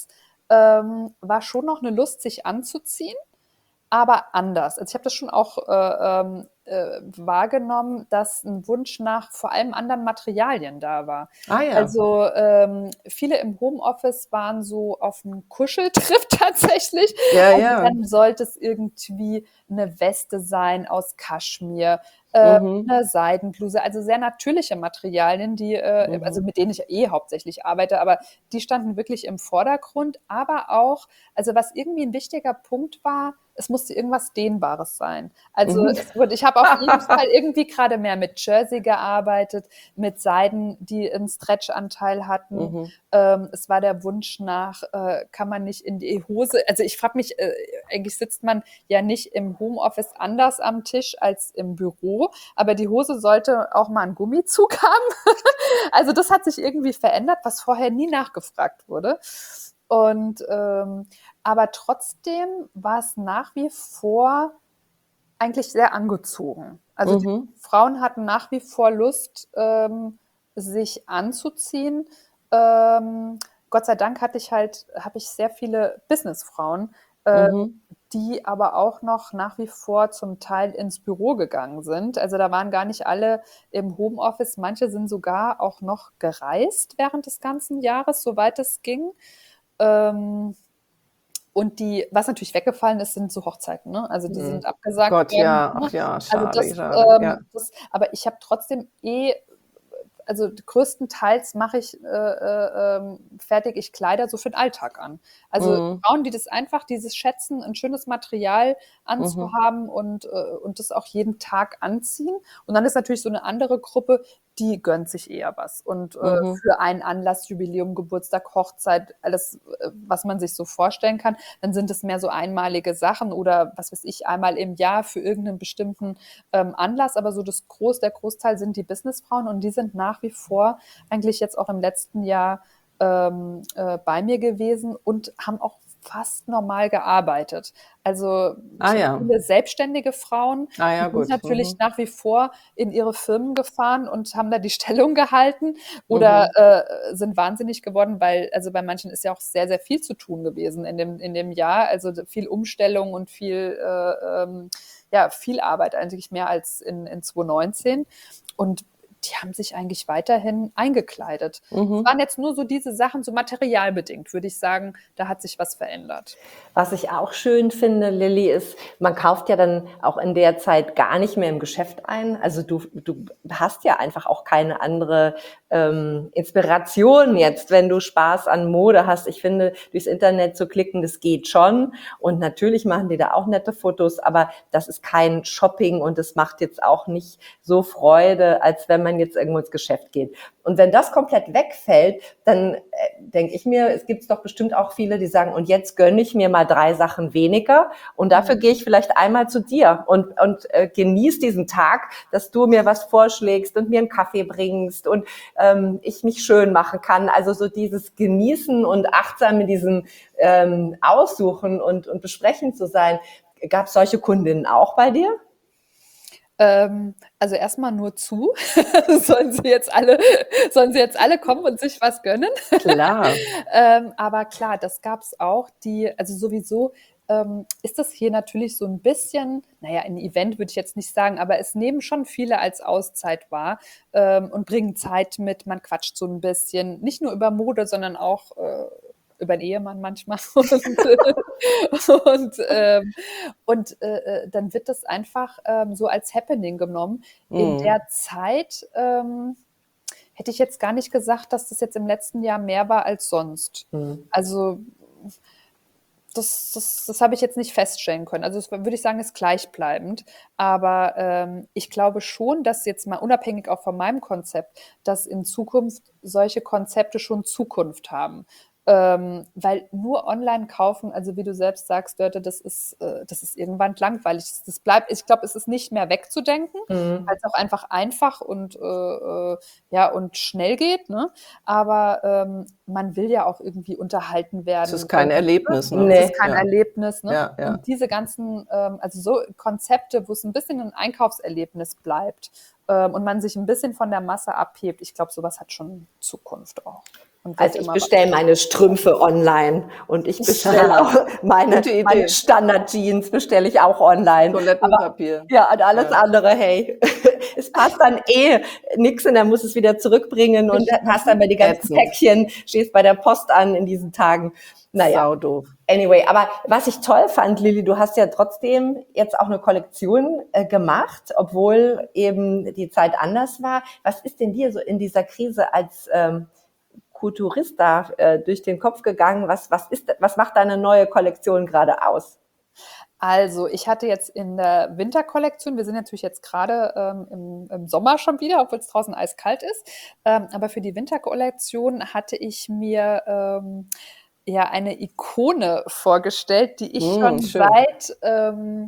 ähm, war schon noch eine Lust, sich anzuziehen, aber anders. Also ich habe das schon auch äh, ähm, äh, wahrgenommen, dass ein Wunsch nach vor allem anderen Materialien da war. Ah ja. Also ähm, viele im Homeoffice waren so auf einem Kuscheltrip tatsächlich. Ja, Also ja. dann sollte es irgendwie eine Weste sein aus Kaschmir, äh, Mhm. eine Seidenbluse, also sehr natürliche Materialien, die, äh, also Mhm. mit denen ich eh hauptsächlich arbeite, aber die standen wirklich im Vordergrund. Aber auch, also was irgendwie ein wichtiger Punkt war, es musste irgendwas Dehnbares sein. Also Mhm. es wurde, ich habe auf jeden Fall irgendwie gerade mehr mit Jersey gearbeitet, mit Seiden, die einen Stretch-Anteil hatten. Mhm. Ähm, es war der Wunsch nach, äh, kann man nicht in die Hose, also ich frage mich, äh, eigentlich sitzt man ja nicht im Homeoffice anders am Tisch als im Büro, aber die Hose sollte auch mal einen Gummizug haben. Also das hat sich irgendwie verändert, was vorher nie nachgefragt wurde. Und ähm, aber trotzdem war es nach wie vor eigentlich sehr angezogen. Also die Mhm. Frauen hatten nach wie vor Lust, ähm, sich anzuziehen. Ähm, Gott sei Dank hatte ich halt, habe ich sehr viele Businessfrauen, äh, Mhm. die aber auch noch nach wie vor zum Teil ins Büro gegangen sind. Also da waren gar nicht alle im Homeoffice. Manche sind sogar auch noch gereist während des ganzen Jahres, soweit es ging. Ähm, und die, was natürlich weggefallen ist, sind so Hochzeiten, ne? Also die Mhm. sind abgesagt Gott, worden. ja. Ne? Ach ja, Also schade, das, schade. Ja. ähm, das, aber ich habe trotzdem eh, also größtenteils mache ich äh, äh, ähm, fertig ich Kleider so für den Alltag an. Also Mhm. Frauen, die das einfach, dieses Schätzen, ein schönes Material Mhm. anzuhaben und, äh, und das auch jeden Tag anziehen. Und dann ist natürlich so eine andere Gruppe, die gönnt sich eher was. Und äh, Mhm. für einen Anlass, Jubiläum, Geburtstag, Hochzeit, alles, äh, was man sich so vorstellen kann, dann sind es mehr so einmalige Sachen oder was weiß ich, einmal im Jahr für irgendeinen bestimmten ähm, Anlass. Aber so das Groß, der Großteil sind die Businessfrauen und die sind nach wie vor eigentlich jetzt auch im letzten Jahr ähm, äh, bei mir gewesen und haben auch fast normal gearbeitet. Also Ah ich habe ja. viele selbstständige Frauen, Ah die ja, sind gut. natürlich Mhm. nach wie vor in ihre Firmen gefahren und haben da die Stellung gehalten oder Mhm. äh, sind wahnsinnig geworden, weil also bei manchen ist ja auch sehr, sehr viel zu tun gewesen in dem, in dem Jahr. Also viel Umstellung und viel, äh, ähm, ja, viel Arbeit, eigentlich mehr als in, in zwanzig neunzehn. Und die haben sich eigentlich weiterhin eingekleidet. Es Mhm. waren jetzt nur so diese Sachen, so materialbedingt, würde ich sagen, da hat sich was verändert. Was ich auch schön finde, Lilly, ist, man kauft ja dann auch in der Zeit gar nicht mehr im Geschäft ein. Also du, du hast ja einfach auch keine andere ähm, Inspiration jetzt, wenn du Spaß an Mode hast. Ich finde, durchs Internet zu klicken, das geht schon. Und natürlich machen die da auch nette Fotos, aber das ist kein Shopping und es macht jetzt auch nicht so Freude, als wenn man jetzt irgendwo ins Geschäft geht. Und wenn das komplett wegfällt, dann äh, denke ich mir, es gibt doch bestimmt auch viele, die sagen, und jetzt gönne ich mir mal drei Sachen weniger und dafür gehe ich vielleicht einmal zu dir und, und äh, genieße diesen Tag, dass du mir was vorschlägst und mir einen Kaffee bringst und ähm, ich mich schön machen kann. Also so dieses Genießen und achtsam in diesem ähm, Aussuchen und, und Besprechen zu sein. Gab es solche Kundinnen auch bei dir? Ähm, also erstmal nur zu. sollen sie jetzt alle, sollen sie jetzt alle kommen und sich was gönnen? Klar. ähm, aber klar, das gab's auch. Die, also sowieso ähm, ist das hier natürlich so ein bisschen, naja, ein Event würde ich jetzt nicht sagen, aber es nehmen schon viele als Auszeit wahr ähm, und bringen Zeit mit. Man quatscht so ein bisschen, nicht nur über Mode, sondern auch äh, über den Ehemann manchmal. Und, und, ähm, und äh, dann wird das einfach ähm, so als Happening genommen. In Mhm. der Zeit ähm, hätte ich jetzt gar nicht gesagt, dass das jetzt im letzten Jahr mehr war als sonst. Hm. Also das, das, das habe ich jetzt nicht feststellen können. Also das würde ich sagen, ist gleichbleibend. Aber ähm, ich glaube schon, dass jetzt mal unabhängig auch von meinem Konzept, dass in Zukunft solche Konzepte schon Zukunft haben. Ähm, weil nur online kaufen, also wie du selbst sagst, Dörte, das ist, äh, das ist irgendwann langweilig. Das, das bleibt, ich glaube, es ist nicht mehr wegzudenken, weil Hm. es auch einfach einfach und, äh, äh, ja, und schnell geht. Ne? Aber ähm, man will ja auch irgendwie unterhalten Es ist werden. kein Und Erlebnis, ne? es ist Nee. kein Ja, Erlebnis, ne? ja, ja. Und diese ganzen, ähm, also so Konzepte, wo es ein bisschen ein Einkaufserlebnis bleibt ähm, und man sich ein bisschen von der Masse abhebt, ich glaube, sowas hat schon Zukunft auch. Und also ich bestelle meine Strümpfe online und ich bestelle auch meine, meine Standard-Jeans bestelle ich auch online. Toilettenpapier. Aber, ja, und alles ja. andere, hey, es passt dann eh nix und dann musst du es wieder zurückbringen und hast dann bei die ganzen Ätzend. Päckchen, stehst bei der Post an in diesen Tagen. Naja, sau doof. Anyway, aber was ich toll fand, Lilly, du hast ja trotzdem jetzt auch eine Kollektion äh, gemacht, obwohl eben die Zeit anders war. Was ist denn dir so in dieser Krise als ähm, Kulturista äh, durch den Kopf gegangen? Was, was ist, was macht deine neue Kollektion gerade aus? Also ich hatte jetzt in der Winterkollektion, wir sind natürlich jetzt gerade ähm, im, im Sommer schon wieder, obwohl es draußen eiskalt ist, ähm, aber für die Winterkollektion hatte ich mir ähm, ja eine Ikone vorgestellt, die ich mm, schon schön. seit... Ähm,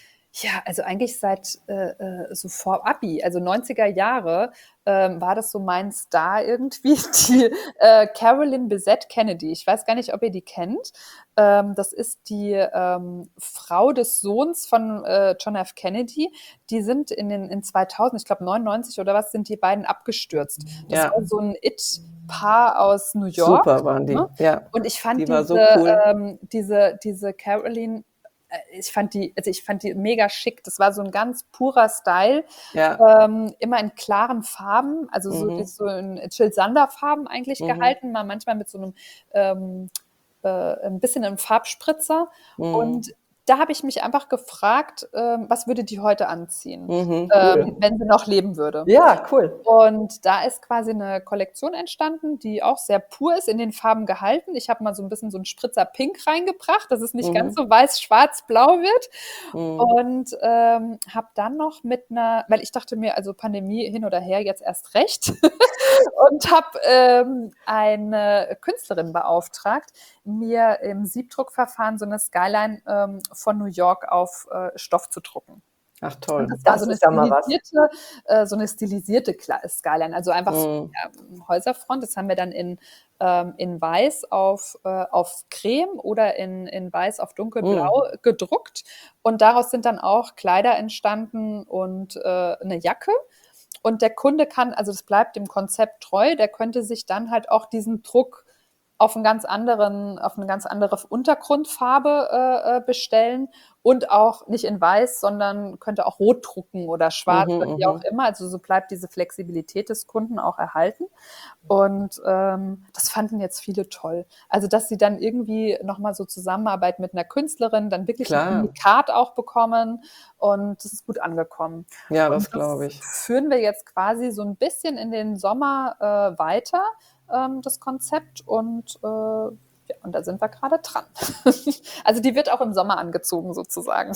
Ja, also eigentlich seit äh, so vor Abi, also neunziger Jahre, ähm, war das so mein Star irgendwie, die äh, Carolyn Bessette Kennedy. Ich weiß gar nicht, ob ihr die kennt. Ähm, das ist die ähm, Frau des Sohns von äh, John F. Kennedy. Die sind in den in zweitausend, ich glaube neunundneunzig oder was, sind die beiden abgestürzt. Das ja. war so ein It-Paar aus New York. Super waren die, ne? ja. Und ich fand die diese, so cool. ähm, diese, diese Carolyn, ich fand die, also ich fand die mega schick. Das war so ein ganz purer Style, ja. ähm, immer in klaren Farben, also so, mhm. so in Jill Sander Farben eigentlich mhm. gehalten, mal manchmal mit so einem ähm, äh, ein bisschen einem Farbspritzer. Mhm. Und da habe ich mich einfach gefragt, ähm, was würde die heute anziehen, mhm, cool. ähm, wenn sie noch leben würde. Ja, cool. Und da ist quasi eine Kollektion entstanden, die auch sehr pur ist, in den Farben gehalten. Ich habe mal so ein bisschen so einen Spritzer Pink reingebracht, dass es nicht mhm. ganz so weiß, schwarz, blau wird. Mhm. Und ähm, habe dann noch mit einer, weil ich dachte mir, also Pandemie hin oder her, jetzt erst recht. Und habe ähm, eine Künstlerin beauftragt, mir im Siebdruckverfahren so eine Skyline ähm, von New York auf äh, Stoff zu drucken. Ach toll. Und das war das so, eine stilisierte, äh, so eine stilisierte Skyline, also einfach mm. so ja, Häuserfront. Das haben wir dann in, ähm, in Weiß auf, äh, auf Creme oder in, in Weiß auf Dunkelblau mm. gedruckt. Und daraus sind dann auch Kleider entstanden und äh, eine Jacke. Und der Kunde kann, also das bleibt dem Konzept treu, der könnte sich dann halt auch diesen Druck auf einen ganz anderen, auf eine ganz andere Untergrundfarbe äh, bestellen und auch nicht in weiß, sondern könnte auch rot drucken oder schwarz mhm, oder wie auch immer. Also so bleibt diese Flexibilität des Kunden auch erhalten. Und ähm, das fanden jetzt viele toll. Also dass sie dann irgendwie nochmal so Zusammenarbeit mit einer Künstlerin, dann wirklich Klar. ein Unikat auch bekommen und das ist gut angekommen. Ja, und das glaube ich. Führen wir jetzt quasi so ein bisschen in den Sommer äh, weiter. Das Konzept und, äh, ja, und da sind wir gerade dran. Also die wird auch im Sommer angezogen sozusagen.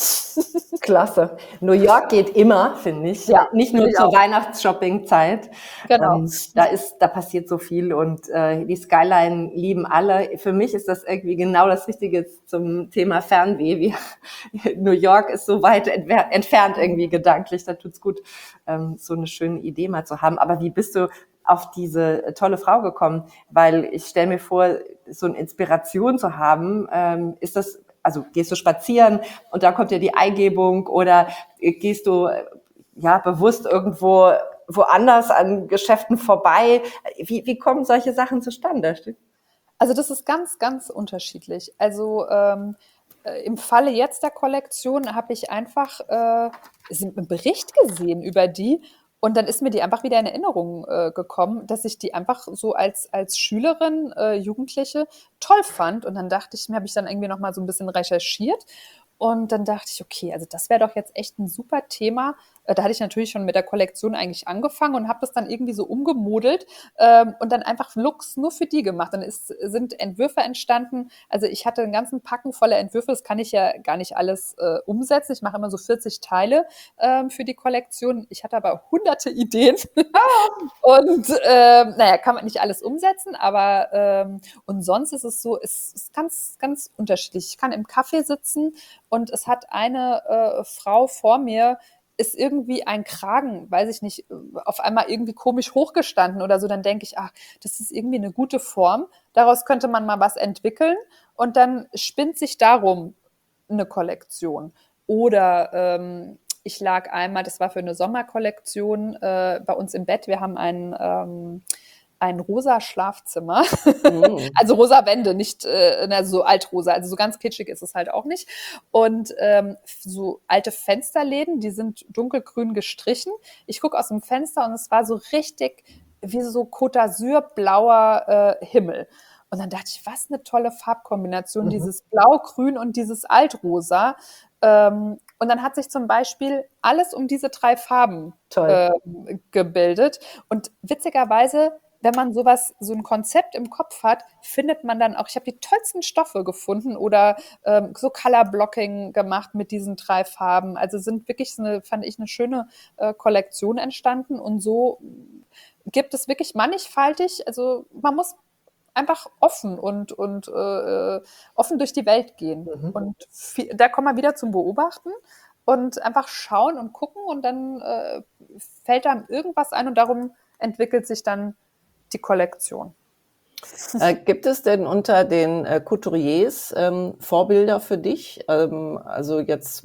Klasse. New York geht immer, finde ich. Ja, nicht nur zur Weihnachtsshopping-Zeit. Genau. Ähm, da ist, da passiert so viel und äh, die Skyline lieben alle. Für mich ist das irgendwie genau das Richtige zum Thema Fernweh. Wie, New York ist so weit entfer- entfernt irgendwie gedanklich. Da tut's gut, ähm, so eine schöne Idee mal zu haben. Aber wie bist du auf diese tolle Frau gekommen? Weil ich stelle mir vor, so eine Inspiration zu haben, ähm, ist das, also gehst du spazieren und da kommt dir die Eingebung oder gehst du ja bewusst irgendwo woanders an Geschäften vorbei? Wie, wie kommen solche Sachen zustande? Also das ist ganz, ganz unterschiedlich. Also ähm, im Falle jetzt der Kollektion habe ich einfach äh, einen Bericht gesehen über die. Und dann ist mir die einfach wieder in Erinnerung äh, gekommen, dass ich die einfach so als, als Schülerin, äh, Jugendliche toll fand. Und dann dachte ich mir, habe ich dann irgendwie noch mal so ein bisschen recherchiert. Und dann dachte ich, okay, also das wäre doch jetzt echt ein super Thema. Da hatte ich natürlich schon mit der Kollektion eigentlich angefangen und habe das dann irgendwie so umgemodelt ähm, und dann einfach Looks nur für die gemacht. Dann ist, sind Entwürfe entstanden. Also ich hatte einen ganzen Packen voller Entwürfe. Das kann ich ja gar nicht alles äh, umsetzen. Ich mache immer so vierzig Teile ähm, für die Kollektion. Ich hatte aber hunderte Ideen. Und ähm, naja, kann man nicht alles umsetzen. Aber ähm, und sonst ist es so, es ist ganz, ganz unterschiedlich. Ich kann im Café sitzen und es hat eine äh, Frau vor mir, ist irgendwie ein Kragen, weiß ich nicht, auf einmal irgendwie komisch hochgestanden oder so, dann denke ich, ach, das ist irgendwie eine gute Form. Daraus könnte man mal was entwickeln und dann spinnt sich darum eine Kollektion. Oder ähm, ich lag einmal, das war für eine Sommerkollektion äh, bei uns im Bett, wir haben einen ähm, ein rosa Schlafzimmer, Mhm. also rosa Wände, nicht äh, na, so altrosa, also so ganz kitschig ist es halt auch nicht. Und ähm, so alte Fensterläden, die sind dunkelgrün gestrichen. Ich gucke aus dem Fenster und es war so richtig wie so Côte d'Azur blauer äh, Himmel. Und dann dachte ich, was eine tolle Farbkombination, Mhm. dieses Blau-Grün und dieses Altrosa. Ähm, und dann hat sich zum Beispiel alles um diese drei Farben Toll. ähm, gebildet. Und witzigerweise, wenn man sowas, so ein Konzept im Kopf hat, findet man dann auch, ich habe die tollsten Stoffe gefunden oder ähm, so Color Blocking gemacht mit diesen drei Farben. Also sind wirklich, eine, fand ich, eine schöne äh, Kollektion entstanden und so gibt es wirklich mannigfaltig, also man muss einfach offen und, und äh, offen durch die Welt gehen. Mhm. Und viel, da kommen wir wieder zum Beobachten und einfach schauen und gucken und dann äh, fällt einem irgendwas ein und darum entwickelt sich dann die Kollektion. Äh, gibt es denn unter den äh, Couturiers ähm, Vorbilder für dich? Ähm, also jetzt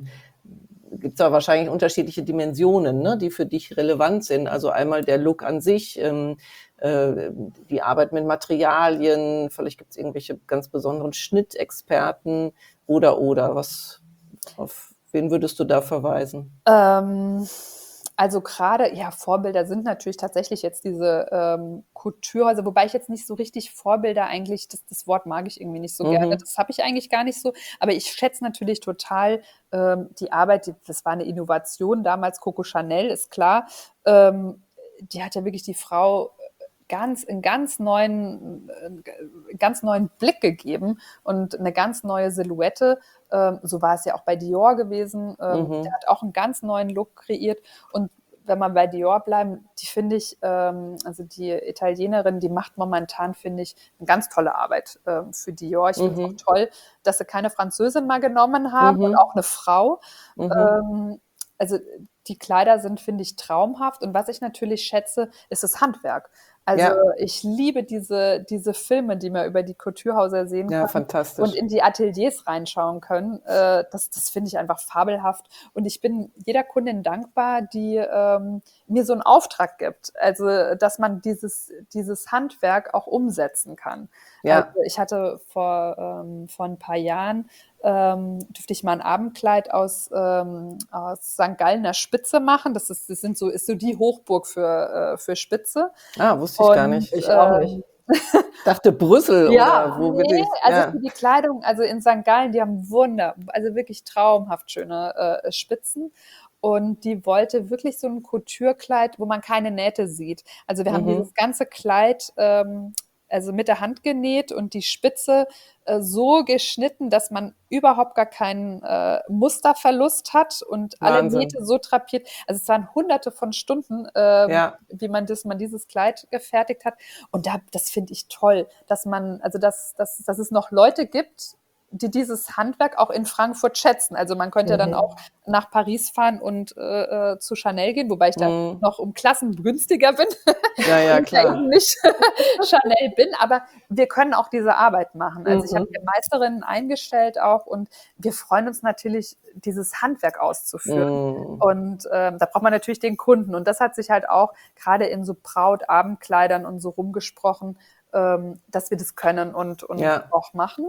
gibt es da wahrscheinlich unterschiedliche Dimensionen, ne, die für dich relevant sind. Also einmal der Look an sich, ähm, äh, die Arbeit mit Materialien, vielleicht gibt es irgendwelche ganz besonderen Schnittexperten oder, oder. Was, auf wen würdest du da verweisen? Ähm, also gerade, ja, Vorbilder sind natürlich tatsächlich jetzt diese ähm, Couturehäuser, wobei ich jetzt nicht so richtig Vorbilder eigentlich, das, das Wort mag ich irgendwie nicht so Mhm. gerne, das habe ich eigentlich gar nicht so, aber ich schätze natürlich total ähm, die Arbeit, die, das war eine Innovation damals, Coco Chanel, ist klar, ähm, die hat ja wirklich die Frau ganz, einen ganz neuen, einen ganz neuen Blick gegeben und eine ganz neue Silhouette. Ähm, so war es ja auch bei Dior gewesen. Ähm, Mhm. Der hat auch einen ganz neuen Look kreiert. Und wenn wir bei Dior bleiben, die finde ich, ähm, also die Italienerin, die macht momentan, finde ich, eine ganz tolle Arbeit ähm, für Dior. Ich finde es Mhm. auch toll, dass sie keine Französin mal genommen haben Mhm. und auch eine Frau. Mhm. Ähm, also die Kleider sind, finde ich, traumhaft. Und was ich natürlich schätze, ist das Handwerk. Also Ja, ich liebe diese, diese Filme, die man über die Couturehäuser sehen ja, kann und fantastisch. in die Ateliers reinschauen können. Äh, das das finde ich einfach fabelhaft. Und ich bin jeder Kundin dankbar, die ähm, mir so einen Auftrag gibt. Also, dass man dieses, dieses Handwerk auch umsetzen kann. Ja, Also ich hatte vor, ähm, vor ein paar Jahren ähm, dürfte ich mal ein Abendkleid aus, ähm, aus Sankt Gallener Spitze machen. Das ist, das sind so, ist so die Hochburg für, äh, für Spitze. ah, wusste ich gar Und nicht. Ich auch nicht. ähm, Ich dachte Brüssel Ja. oder wo nee, wirklich. also Ja. für die Kleidung, also in Sankt Gallen, die haben Wunder, also wirklich traumhaft schöne äh, Spitzen. Und die wollte wirklich so ein Couture-Kleid, wo man keine Nähte sieht. Also wir haben Mhm. dieses ganze Kleid ähm, also mit der Hand genäht und die Spitze äh, so geschnitten, dass man überhaupt gar keinen äh, Musterverlust hat und alle Wahnsinn. Nähte so drapiert. Also es waren hunderte von Stunden, ähm, Ja. wie man das, man dieses Kleid gefertigt hat. Und da, das finde ich toll, dass man, also dass, dass, dass es noch Leute gibt, die dieses Handwerk auch in Frankfurt schätzen. Also man könnte ja dann Mhm. auch nach Paris fahren und äh, äh, zu Chanel gehen, wobei ich da Mhm. noch um Klassen günstiger bin Ja, ja, und ja klar. eben nicht Chanel bin, aber wir können auch diese Arbeit machen. Also ich habe Mhm. hier Meisterinnen eingestellt auch und wir freuen uns natürlich, dieses Handwerk auszuführen. Mhm. Und ähm, da braucht man natürlich den Kunden. Und das hat sich halt auch gerade in so Braut-Abendkleidern und so rumgesprochen, ähm, dass wir das können und, und Ja. auch machen.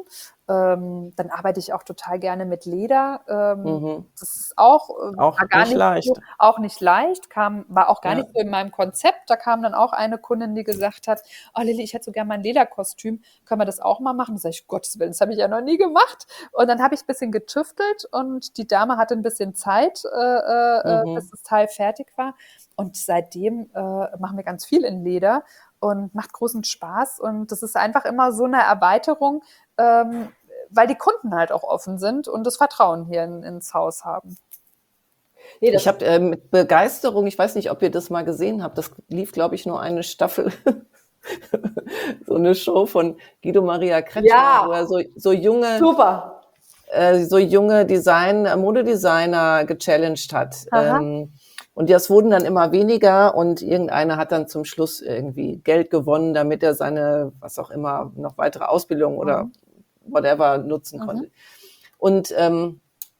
Ähm, dann arbeite ich auch total gerne mit Leder. Ähm, Mhm. Das ist auch, äh, Auch war gar nicht nicht leicht. So, auch nicht leicht, kam, war auch gar Ja. nicht so in meinem Konzept. Da kam dann auch eine Kundin, die gesagt hat, oh Lilly, ich hätte so gerne mein Lederkostüm, können wir das auch mal machen? Da sage ich, Gottes Willen, das habe ich ja noch nie gemacht. Und dann habe ich ein bisschen getüftelt und die Dame hatte ein bisschen Zeit, äh, äh, Mhm. bis das Teil fertig war. Und seitdem äh, machen wir ganz viel in Leder und macht großen Spaß. Und das ist einfach immer so eine Erweiterung, ähm, weil die Kunden halt auch offen sind und das Vertrauen hier in, ins Haus haben. Nee, das Ich habe äh, mit Begeisterung, ich weiß nicht, ob ihr das mal gesehen habt, das lief, glaube ich, nur eine Staffel, so eine Show von Guido Maria Kretschmer, Ja. wo er so, so junge, super. äh, so junge Design, äh, Modedesigner gechallenged hat. Aha. Ähm, und das wurden dann immer weniger und irgendeiner hat dann zum Schluss irgendwie Geld gewonnen, damit er seine, was auch immer, noch weitere Ausbildung oder Mhm. whatever nutzen Mhm. konnte. Und ähm,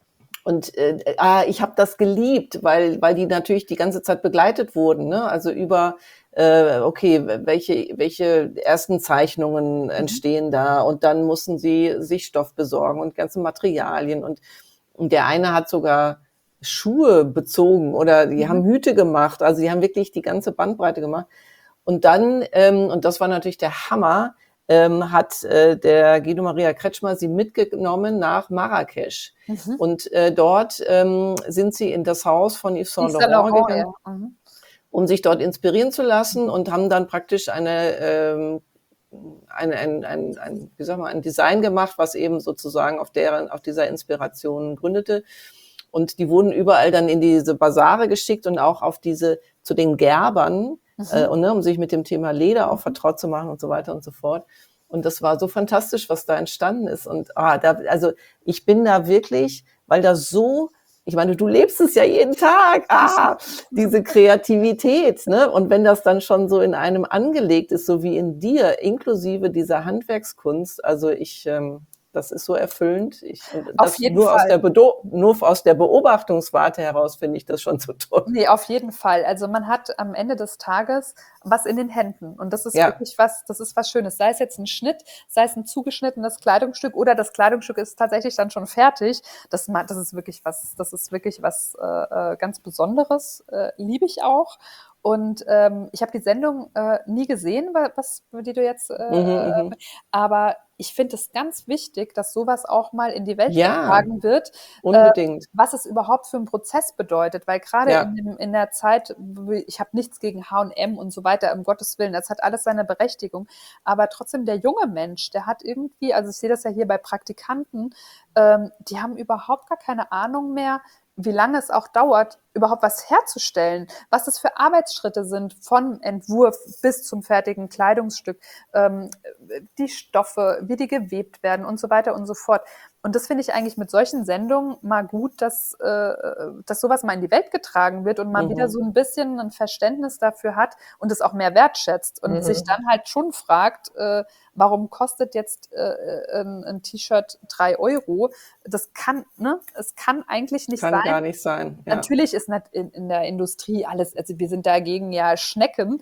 Und äh, ah, ich habe das geliebt, weil weil die natürlich die ganze Zeit begleitet wurden, ne? Also über äh, okay, welche welche ersten Zeichnungen entstehen da und dann mussten sie sich Stoff besorgen und ganze Materialien und, und der eine hat sogar Schuhe bezogen oder die Mhm. haben Hüte gemacht, also die haben wirklich die ganze Bandbreite gemacht. Und dann ähm, und das war natürlich der Hammer. Ähm, hat äh, der Guido Maria Kretschmer sie mitgenommen nach Marrakesch. Mhm. Und äh, dort ähm, sind sie in das Haus von Yves Saint Yves Saint Laurent Laurent, gegangen, ja. Mhm. um sich dort inspirieren zu lassen und haben dann praktisch eine, ähm, ein, ein, ein, ein, wie sag mal, ein Design gemacht, was eben sozusagen auf, deren, auf dieser Inspiration gründete. Und die wurden überall dann in diese Basare geschickt und auch auf diese, zu den Gerbern, Mhm. äh, und, ne, um sich mit dem Thema Leder auch vertraut zu machen und so weiter und so fort. Und das war so fantastisch, was da entstanden ist. Und ah, da, also ich bin da wirklich, weil da so, ich meine, du lebst es ja jeden Tag, ah, diese Kreativität, ne? Und wenn das dann schon so in einem angelegt ist, so wie in dir, inklusive dieser Handwerkskunst, also ich, ähm, das ist so erfüllend. Ich, Auf das jeden nur aus Fall. der Bedo- nur aus der Beobachtungswarte heraus finde ich das schon so toll. Nee, auf jeden Fall. Also man hat am Ende des Tages was in den Händen. Und das ist Ja. wirklich was, das ist was Schönes. Sei es jetzt ein Schnitt, sei es ein zugeschnittenes Kleidungsstück oder das Kleidungsstück ist tatsächlich dann schon fertig. Das, ma- das ist wirklich was, das ist wirklich was äh, äh, ganz Besonderes. Äh, liebe ich auch. Und ähm, ich habe die Sendung äh, nie gesehen, wa- was, die du jetzt, äh, Mhm, mhm. aber ich finde es ganz wichtig, dass sowas auch mal in die Welt Ja, getragen wird, unbedingt. was es überhaupt für einen Prozess bedeutet, weil gerade Ja. in, dem, in der Zeit, wo- ich habe nichts gegen H und M und so weiter, um Gottes Willen, das hat alles seine Berechtigung, aber trotzdem der junge Mensch, der hat irgendwie, also ich sehe das ja hier bei Praktikanten, ähm, die haben überhaupt gar keine Ahnung mehr, wie lange es auch dauert, überhaupt was herzustellen, was das für Arbeitsschritte sind, von Entwurf bis zum fertigen Kleidungsstück, ähm, die Stoffe, wie die gewebt werden und so weiter und so fort. Und das finde ich eigentlich mit solchen Sendungen mal gut, dass, äh, dass sowas mal in die Welt getragen wird und man Mhm. wieder so ein bisschen ein Verständnis dafür hat und es auch mehr wertschätzt und Mhm. sich dann halt schon fragt, äh, warum kostet jetzt äh, ein, ein T-Shirt drei Euro? Das kann, ne, es kann eigentlich nicht Kann sein. gar nicht sein. Ja. Natürlich ist nat- in, in der Industrie alles, also wir sind dagegen ja Schnecken,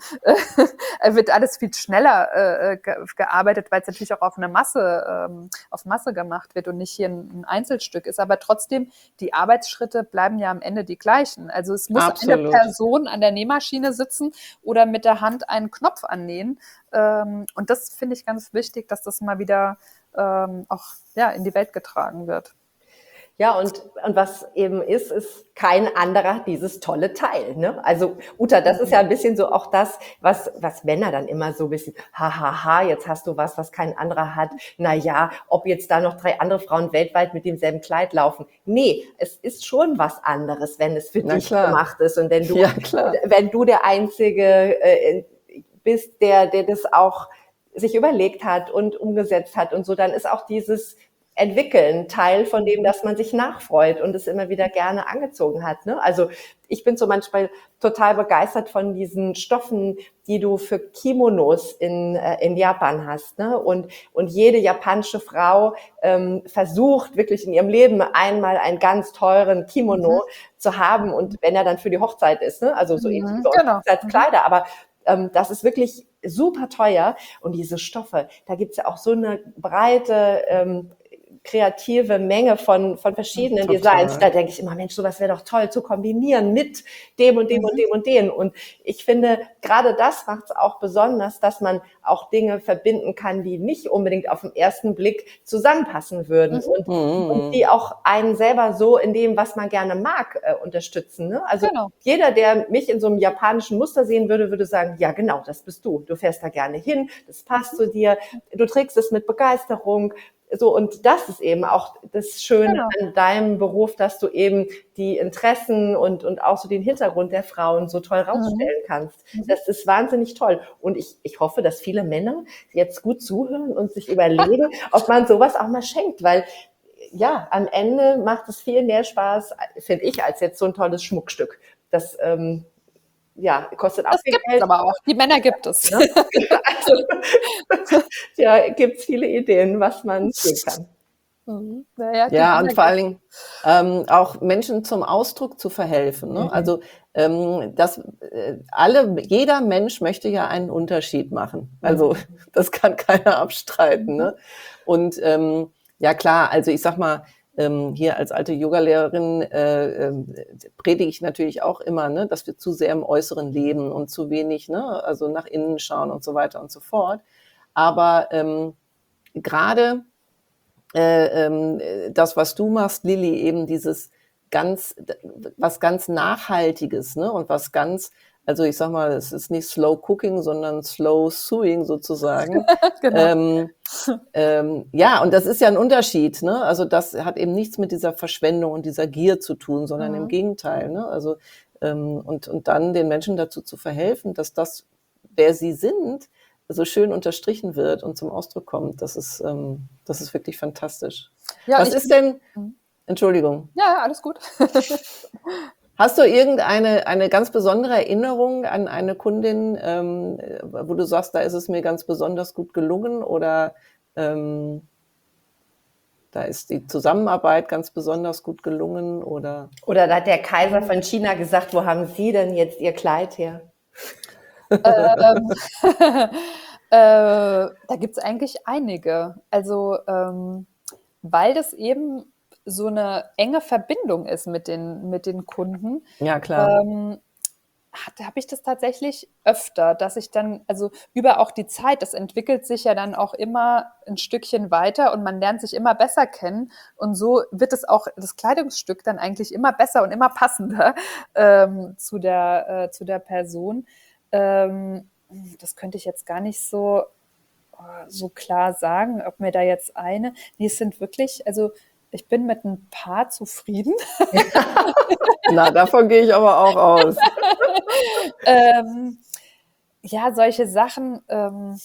äh, wird alles viel schneller äh, ge gearbeitet, weil es natürlich auch auf eine Masse, ähm, auf Masse gemacht wird und nicht hier ein, ein Einzelstück ist. Aber trotzdem, die Arbeitsschritte bleiben ja am Ende die gleichen. Also es muss eine Absolut. Person an der Nähmaschine sitzen oder mit der Hand einen Knopf annähen. Ähm, und das finde ich ganz wichtig, dass das mal wieder ähm, auch ja, in die Welt getragen wird. Ja, und, und was eben ist, ist, kein anderer hat dieses tolle Teil, ne? Also, Uta, das ist ja ein bisschen so auch das, was, was Männer dann immer so ein bisschen, ha, ha, ha, jetzt hast du was, was kein anderer hat. Na ja, ob jetzt da noch drei andere Frauen weltweit mit demselben Kleid laufen. Nee, es ist schon was anderes, wenn es für Na dich klar. gemacht ist und wenn du, Ja, klar. wenn du der Einzige äh, bist, der, der das auch sich überlegt hat und umgesetzt hat und so, dann ist auch dieses Entwickeln Teil von dem, dass man sich nachfreut und es immer wieder gerne angezogen hat. Ne? Also ich bin so manchmal total begeistert von diesen Stoffen, die du für Kimonos in, äh, in Japan hast. Ne? Und, und jede japanische Frau ähm, versucht wirklich in ihrem Leben einmal einen ganz teuren Kimono mhm. zu haben und wenn er dann für die Hochzeit ist, ne? Also so mhm, ähnlich wie bei uns genau. Hochzeitskleider, aber ähm, das ist wirklich super teuer und diese Stoffe, da gibt's ja auch so eine breite ähm, kreative Menge von, von verschiedenen Total. Designs. Da denke ich immer, Mensch, sowas wäre doch toll zu kombinieren mit dem und dem mhm. und dem und dem. Und ich finde, gerade das macht es auch besonders, dass man auch Dinge verbinden kann, die nicht unbedingt auf den ersten Blick zusammenpassen würden mhm. und, mhm. und die auch einen selber so in dem, was man gerne mag, äh, unterstützen. Ne? Also genau. jeder, der mich in so einem japanischen Muster sehen würde, würde sagen, ja genau, das bist du. Du fährst da gerne hin, das passt mhm. zu dir, du trägst es mit Begeisterung. So, und das ist eben auch das Schöne genau. an deinem Beruf, dass du eben die Interessen und, und auch so den Hintergrund der Frauen so toll rausstellen mhm. kannst. Das ist wahnsinnig toll. Und ich, ich hoffe, dass viele Männer jetzt gut zuhören und sich überlegen, ob man sowas auch mal schenkt, weil ja, am Ende macht es viel mehr Spaß, finde ich, als jetzt so ein tolles Schmuckstück. Das, ähm, ja, kostet auch das viel gibt's Geld. aber auch. Die Männer gibt es. Ne? Also, ja, gibt's viele Ideen, was man tun kann. Mhm. Ja, Ja, und vor allen Dingen ähm, auch Menschen zum Ausdruck zu verhelfen. Ne? Mhm. Also ähm, das, äh, alle, jeder Mensch möchte ja einen Unterschied machen. Also Mhm. das kann keiner abstreiten. Mhm. Ne? Und ähm, ja klar, also ich sag mal, ähm, hier als alte Yogalehrerin äh, äh, predige ich natürlich auch immer, ne, dass wir zu sehr im Äußeren leben und zu wenig, ne, also nach innen schauen und so weiter und so fort. Aber ähm, gerade äh, ähm, das, was du machst, Lilly, eben dieses ganz, was ganz Nachhaltiges, ne? Und was ganz, also ich sag mal, es ist nicht Slow Cooking, sondern Slow Sewing sozusagen. Genau. Ähm, ähm, ja, und das ist ja ein Unterschied, ne? Also das hat eben nichts mit dieser Verschwendung und dieser Gier zu tun, sondern Mhm. im Gegenteil, ne? Also ähm, und und dann den Menschen dazu zu verhelfen, dass das, wer sie sind, so schön unterstrichen wird und zum Ausdruck kommt. Das ist, ähm, das ist wirklich fantastisch. Ja, Was ich ist bin, denn, Entschuldigung, ja, ja, alles gut. hast du irgendeine eine ganz besondere Erinnerung an eine Kundin, ähm, wo du sagst, da ist es mir ganz besonders gut gelungen oder ähm, da ist die Zusammenarbeit ganz besonders gut gelungen oder? Oder da hat der Kaiser von China gesagt, wo haben Sie denn jetzt Ihr Kleid her? ähm, äh, da gibt es eigentlich einige. Also, ähm, weil das eben so eine enge Verbindung ist mit den, mit den Kunden, Ja, klar. ähm, habe ich das tatsächlich öfter, dass ich dann, also über auch die Zeit, das entwickelt sich ja dann auch immer ein Stückchen weiter und man lernt sich immer besser kennen und so wird es auch, das Kleidungsstück dann eigentlich immer besser und immer passender ähm, zu der, äh, zu der Person. Ähm, das könnte ich jetzt gar nicht so, so klar sagen, ob mir da jetzt eine, nee, es sind wirklich, also ich bin mit ein paar zufrieden. Na, davon gehe ich aber auch aus. ähm, ja, solche Sachen, ähm,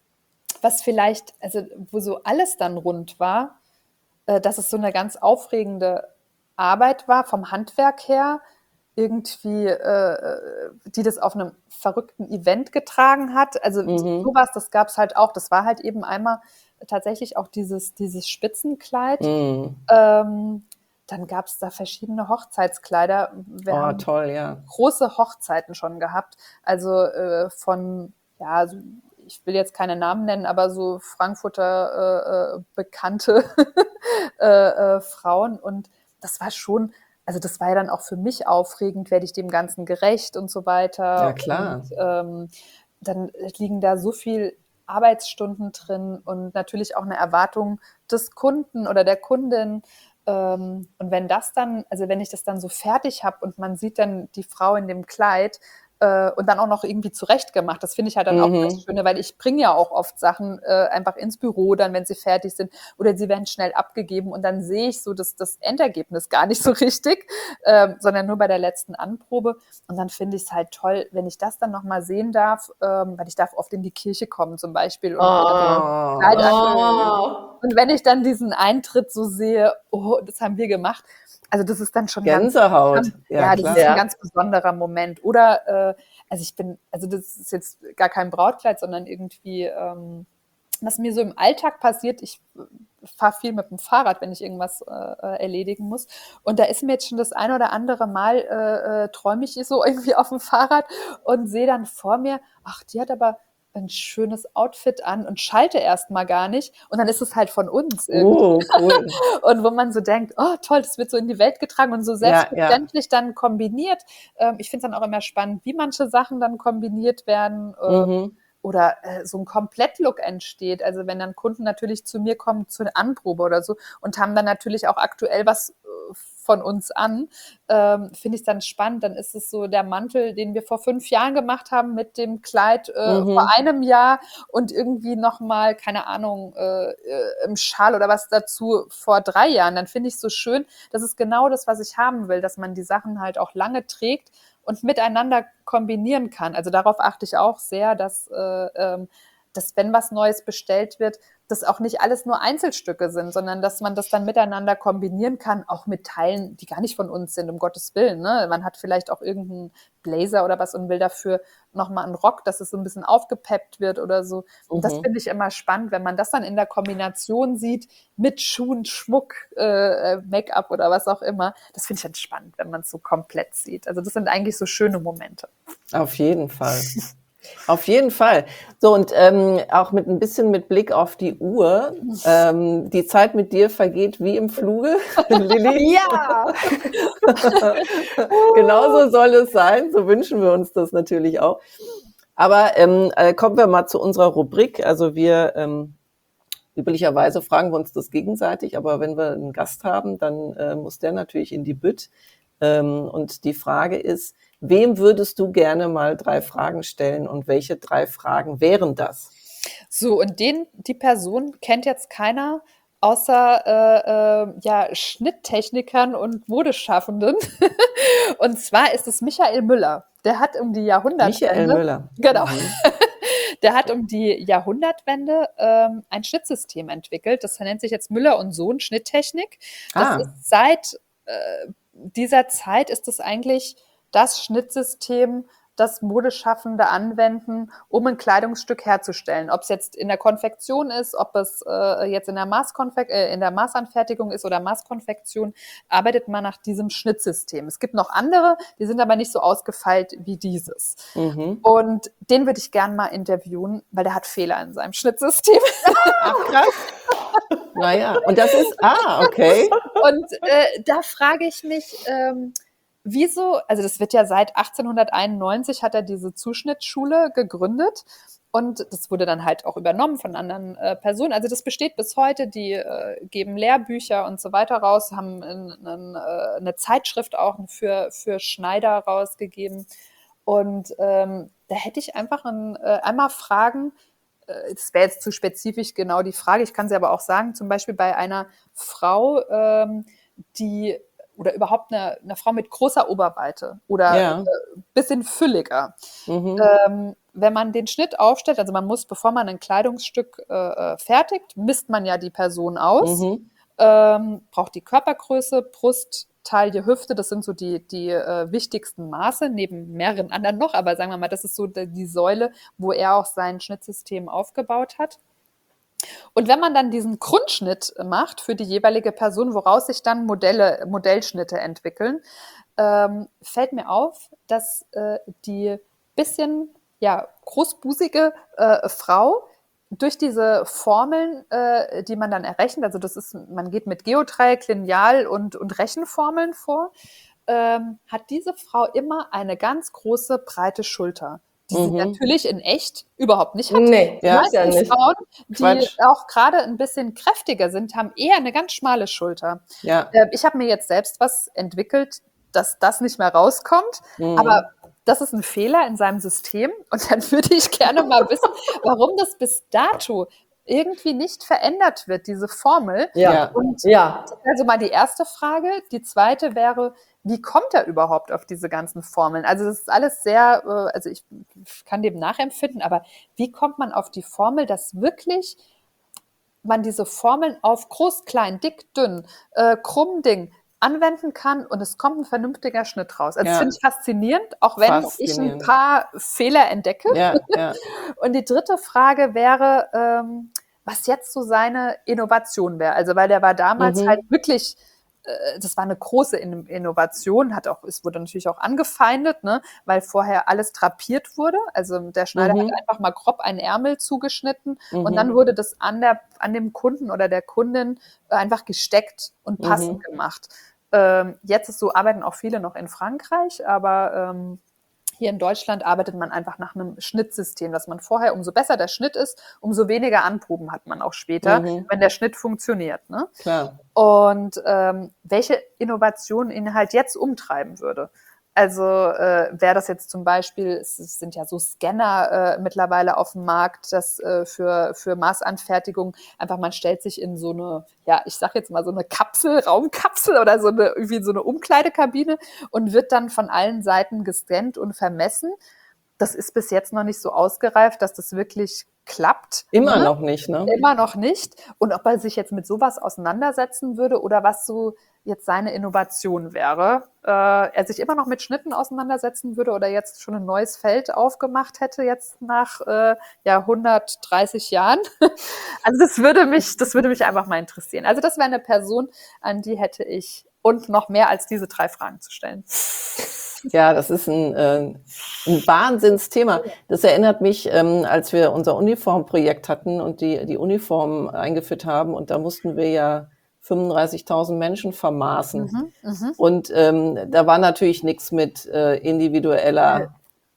was vielleicht, also wo so alles dann rund war, äh, dass es so eine ganz aufregende Arbeit war vom Handwerk her, irgendwie, äh, die das auf einem verrückten Event getragen hat. Also Mhm. sowas, das gab es halt auch. Das war halt eben einmal tatsächlich auch dieses, dieses Spitzenkleid. Mhm. Ähm, dann gab es da verschiedene Hochzeitskleider. Wir Oh, haben toll, ja. große Hochzeiten schon gehabt. Also äh, von, ja, so, ich will jetzt keine Namen nennen, aber so Frankfurter äh, äh, bekannte äh, äh, Frauen. Und das war schon, also das war ja dann auch für mich aufregend, werde ich dem Ganzen gerecht und so weiter. Ja, Und klar. ähm, dann liegen da so viel Arbeitsstunden drin und natürlich auch eine Erwartung des Kunden oder der Kundin. Ähm, und wenn das dann, also wenn ich das dann so fertig habe und man sieht dann die Frau in dem Kleid äh, und dann auch noch irgendwie zurechtgemacht, das finde ich halt dann auch das Mhm. Schöne, weil ich bringe ja auch oft Sachen äh, einfach ins Büro dann, wenn sie fertig sind oder sie werden schnell abgegeben und dann sehe ich so das, das Endergebnis gar nicht so richtig, ähm, sondern nur bei der letzten Anprobe und dann finde ich es halt toll, wenn ich das dann nochmal sehen darf, ähm, weil ich darf oft in die Kirche kommen zum Beispiel und mir das Kleid angucken. Oh. Und wenn ich dann diesen Eintritt so sehe, oh, das haben wir gemacht, also das ist dann schon ganz, Gänsehaut. Ja, ja, das klar. ist ein Ja. ganz besonderer Moment. Oder, äh, also ich bin, also das ist jetzt gar kein Brautkleid, sondern irgendwie, ähm, was mir so im Alltag passiert, ich fahre viel mit dem Fahrrad, wenn ich irgendwas äh, erledigen muss. Und da ist mir jetzt schon das ein oder andere Mal, äh, äh, träume ich so irgendwie auf dem Fahrrad und sehe dann vor mir, ach, die hat aber ein schönes Outfit an und schalte erst mal gar nicht. Und dann ist es halt von uns irgendwie. Oh, cool. Und wo man so denkt, oh toll, das wird so in die Welt getragen und so Ja, selbstverständlich dann kombiniert. Ähm, ich finde es dann auch immer spannend, wie manche Sachen dann kombiniert werden. Äh, Mhm. oder äh, so ein Komplettlook entsteht. Also wenn dann Kunden natürlich zu mir kommen zur Anprobe oder so und haben dann natürlich auch aktuell was äh, von uns an, ähm, finde ich es dann spannend. Dann ist es so der Mantel, den wir vor fünf Jahren gemacht haben mit dem Kleid äh, Mhm. vor einem Jahr und irgendwie nochmal, keine Ahnung, äh, äh, im Schal oder was dazu vor drei Jahren. Dann finde ich es so schön. Das ist genau das, was ich haben will, dass man die Sachen halt auch lange trägt und miteinander kombinieren kann. Also darauf achte ich auch sehr, dass, äh, ähm, dass wenn was Neues bestellt wird, das auch nicht alles nur Einzelstücke sind, sondern dass man das dann miteinander kombinieren kann, auch mit Teilen, die gar nicht von uns sind, um Gottes Willen. Ne? Man hat vielleicht auch irgendeinen Blazer oder was und will dafür nochmal einen Rock, dass es so ein bisschen aufgepeppt wird oder so. Und das Mhm. finde ich immer spannend, wenn man das dann in der Kombination sieht mit Schuhen, Schmuck, äh, Make-up oder was auch immer. Das finde ich dann spannend, wenn man es so komplett sieht. Also das sind eigentlich so schöne Momente. Auf jeden Fall. Auf jeden Fall. So, und ähm, auch mit ein bisschen mit Blick auf die Uhr. Ähm, die Zeit mit dir vergeht wie im Fluge, Lilly. Ja! Genauso soll es sein. So wünschen wir uns das natürlich auch. Aber ähm, äh, kommen wir mal zu unserer Rubrik. Also wir ähm, üblicherweise fragen wir uns das gegenseitig, aber wenn wir einen Gast haben, dann äh, muss der natürlich in die Bütt. Ähm, und die Frage ist, wem würdest du gerne mal drei Fragen stellen und welche drei Fragen wären das? So, und den, die Person kennt jetzt keiner außer äh, äh, ja, Schnitttechnikern und Modeschaffenden. Und zwar ist es Michael Müller. Der hat um die Jahrhundertwende... Michael Müller. Genau. Mhm. Der hat um die Jahrhundertwende ähm, ein Schnittsystem entwickelt. Das nennt sich jetzt Müller und Sohn Schnitttechnik. Das Ah. ist seit äh, dieser Zeit ist es eigentlich das Schnittsystem, das Modeschaffende anwenden, um ein Kleidungsstück herzustellen. Ob es jetzt in der Konfektion ist, ob es äh, jetzt in der, Maßkonfek- äh, in der Maßanfertigung ist oder Maßkonfektion, arbeitet man nach diesem Schnittsystem. Es gibt noch andere, die sind aber nicht so ausgefeilt wie dieses. Mhm. Und den würde ich gern mal interviewen, weil der hat Fehler in seinem Schnittsystem. Ach, krass. Naja, und das ist, ah, okay. Und äh, da frage ich mich, ähm, wieso, also das wird ja seit achtzehnhunderteinundneunzig hat er diese Zuschnittschule gegründet und das wurde dann halt auch übernommen von anderen äh, Personen. Also das besteht bis heute, die äh, geben Lehrbücher und so weiter raus, haben in, in, äh, eine Zeitschrift auch für, für Schneider rausgegeben. Und ähm, da hätte ich einfach ein, äh, einmal fragen, das wäre jetzt zu spezifisch genau die Frage, ich kann sie aber auch sagen, zum Beispiel bei einer Frau, ähm, die oder überhaupt eine, eine Frau mit großer Oberweite oder Ja. ein bisschen fülliger. Mhm. Ähm, wenn man den Schnitt aufstellt, also man muss, bevor man ein Kleidungsstück äh, fertigt, misst man ja die Person aus, Mhm. ähm, braucht die Körpergröße, Brust, Taille, Hüfte, das sind so die, die äh, wichtigsten Maße, neben mehreren anderen noch, aber sagen wir mal, das ist so die, die Säule, wo er auch sein Schnittsystem aufgebaut hat. Und wenn man dann diesen Grundschnitt macht für die jeweilige Person, woraus sich dann Modelle, Modellschnitte entwickeln, ähm, fällt mir auf, dass äh, die bisschen ja, großbusige äh, Frau durch diese Formeln, äh, die man dann errechnet, also das ist, man geht mit Geodreieck, Lineal und, und Rechenformeln vor, ähm, hat diese Frau immer eine ganz große, breite Schulter, die sie Mhm. natürlich in echt überhaupt nicht hat. Nee, Die Ja, ist ja meisten nicht. Frauen, die Quatsch. auch gerade ein bisschen kräftiger sind, haben eher eine ganz schmale Schulter. Ja. Äh, ich habe mir jetzt selbst was entwickelt, dass das nicht mehr rauskommt, Mhm. aber das ist ein Fehler in seinem System und dann würde ich gerne mal wissen, warum das bis dato irgendwie nicht verändert wird, diese Formel. Ja. Ja. Und Ja. das wäre also mal die erste Frage. Die zweite wäre, wie kommt er überhaupt auf diese ganzen Formeln? Also das ist alles sehr, äh, also ich kann dem nachempfinden, aber wie kommt man auf die Formel, dass wirklich man diese Formeln auf groß, klein, dick, dünn, äh, krumm, Ding anwenden kann und es kommt ein vernünftiger Schnitt raus. Also Ja. das finde ich faszinierend, auch wenn ich ein Faszinierend. paar Fehler entdecke. Ja, ja. Und die dritte Frage wäre, ähm, was jetzt so seine Innovation wäre. Also weil der war damals Mhm. halt wirklich, äh, das war eine große In- Innovation, hat auch, es wurde natürlich auch angefeindet, ne, weil vorher alles drapiert wurde. Also der Schneider Mhm. hat einfach mal grob einen Ärmel zugeschnitten Mhm. und dann wurde das an, der, an dem Kunden oder der Kundin äh, einfach gesteckt und passend Mhm. gemacht. Ähm, jetzt ist so, arbeiten auch viele noch in Frankreich, aber ähm, hier in Deutschland arbeitet man einfach nach einem Schnittsystem, dass man vorher, umso besser der Schnitt ist, umso weniger Anproben hat man auch später, Mhm. wenn der Schnitt funktioniert. Ne? Klar. Und ähm, welche Innovation ihn halt jetzt umtreiben würde. Also äh, wäre das jetzt zum Beispiel, es sind ja so Scanner äh, mittlerweile auf dem Markt, das äh, für, für Maßanfertigung einfach, man stellt sich in so eine, ja, ich sag jetzt mal so eine Kapsel, Raumkapsel oder so eine, irgendwie so eine Umkleidekabine und wird dann von allen Seiten gescannt und vermessen. Das ist bis jetzt noch nicht so ausgereift, dass das wirklich klappt. Immer ne? noch nicht, ne? Immer noch nicht. Und ob er sich jetzt mit sowas auseinandersetzen würde oder was so jetzt seine Innovation wäre. Äh, er sich immer noch mit Schnitten auseinandersetzen würde oder jetzt schon ein neues Feld aufgemacht hätte jetzt nach äh, ja, hundertdreißig Jahren. Also das würde mich, das würde mich einfach mal interessieren. Also das wäre eine Person, an die hätte ich und noch mehr als diese drei Fragen zu stellen. Ja, das ist ein, äh, ein Wahnsinnsthema. Das erinnert mich, ähm, als wir unser Uniformprojekt hatten und die, die Uniform eingeführt haben und da mussten wir ja fünfunddreißigtausend Menschen vermaßen. Mhm, mhm. Und ähm, da war natürlich nichts mit äh, individueller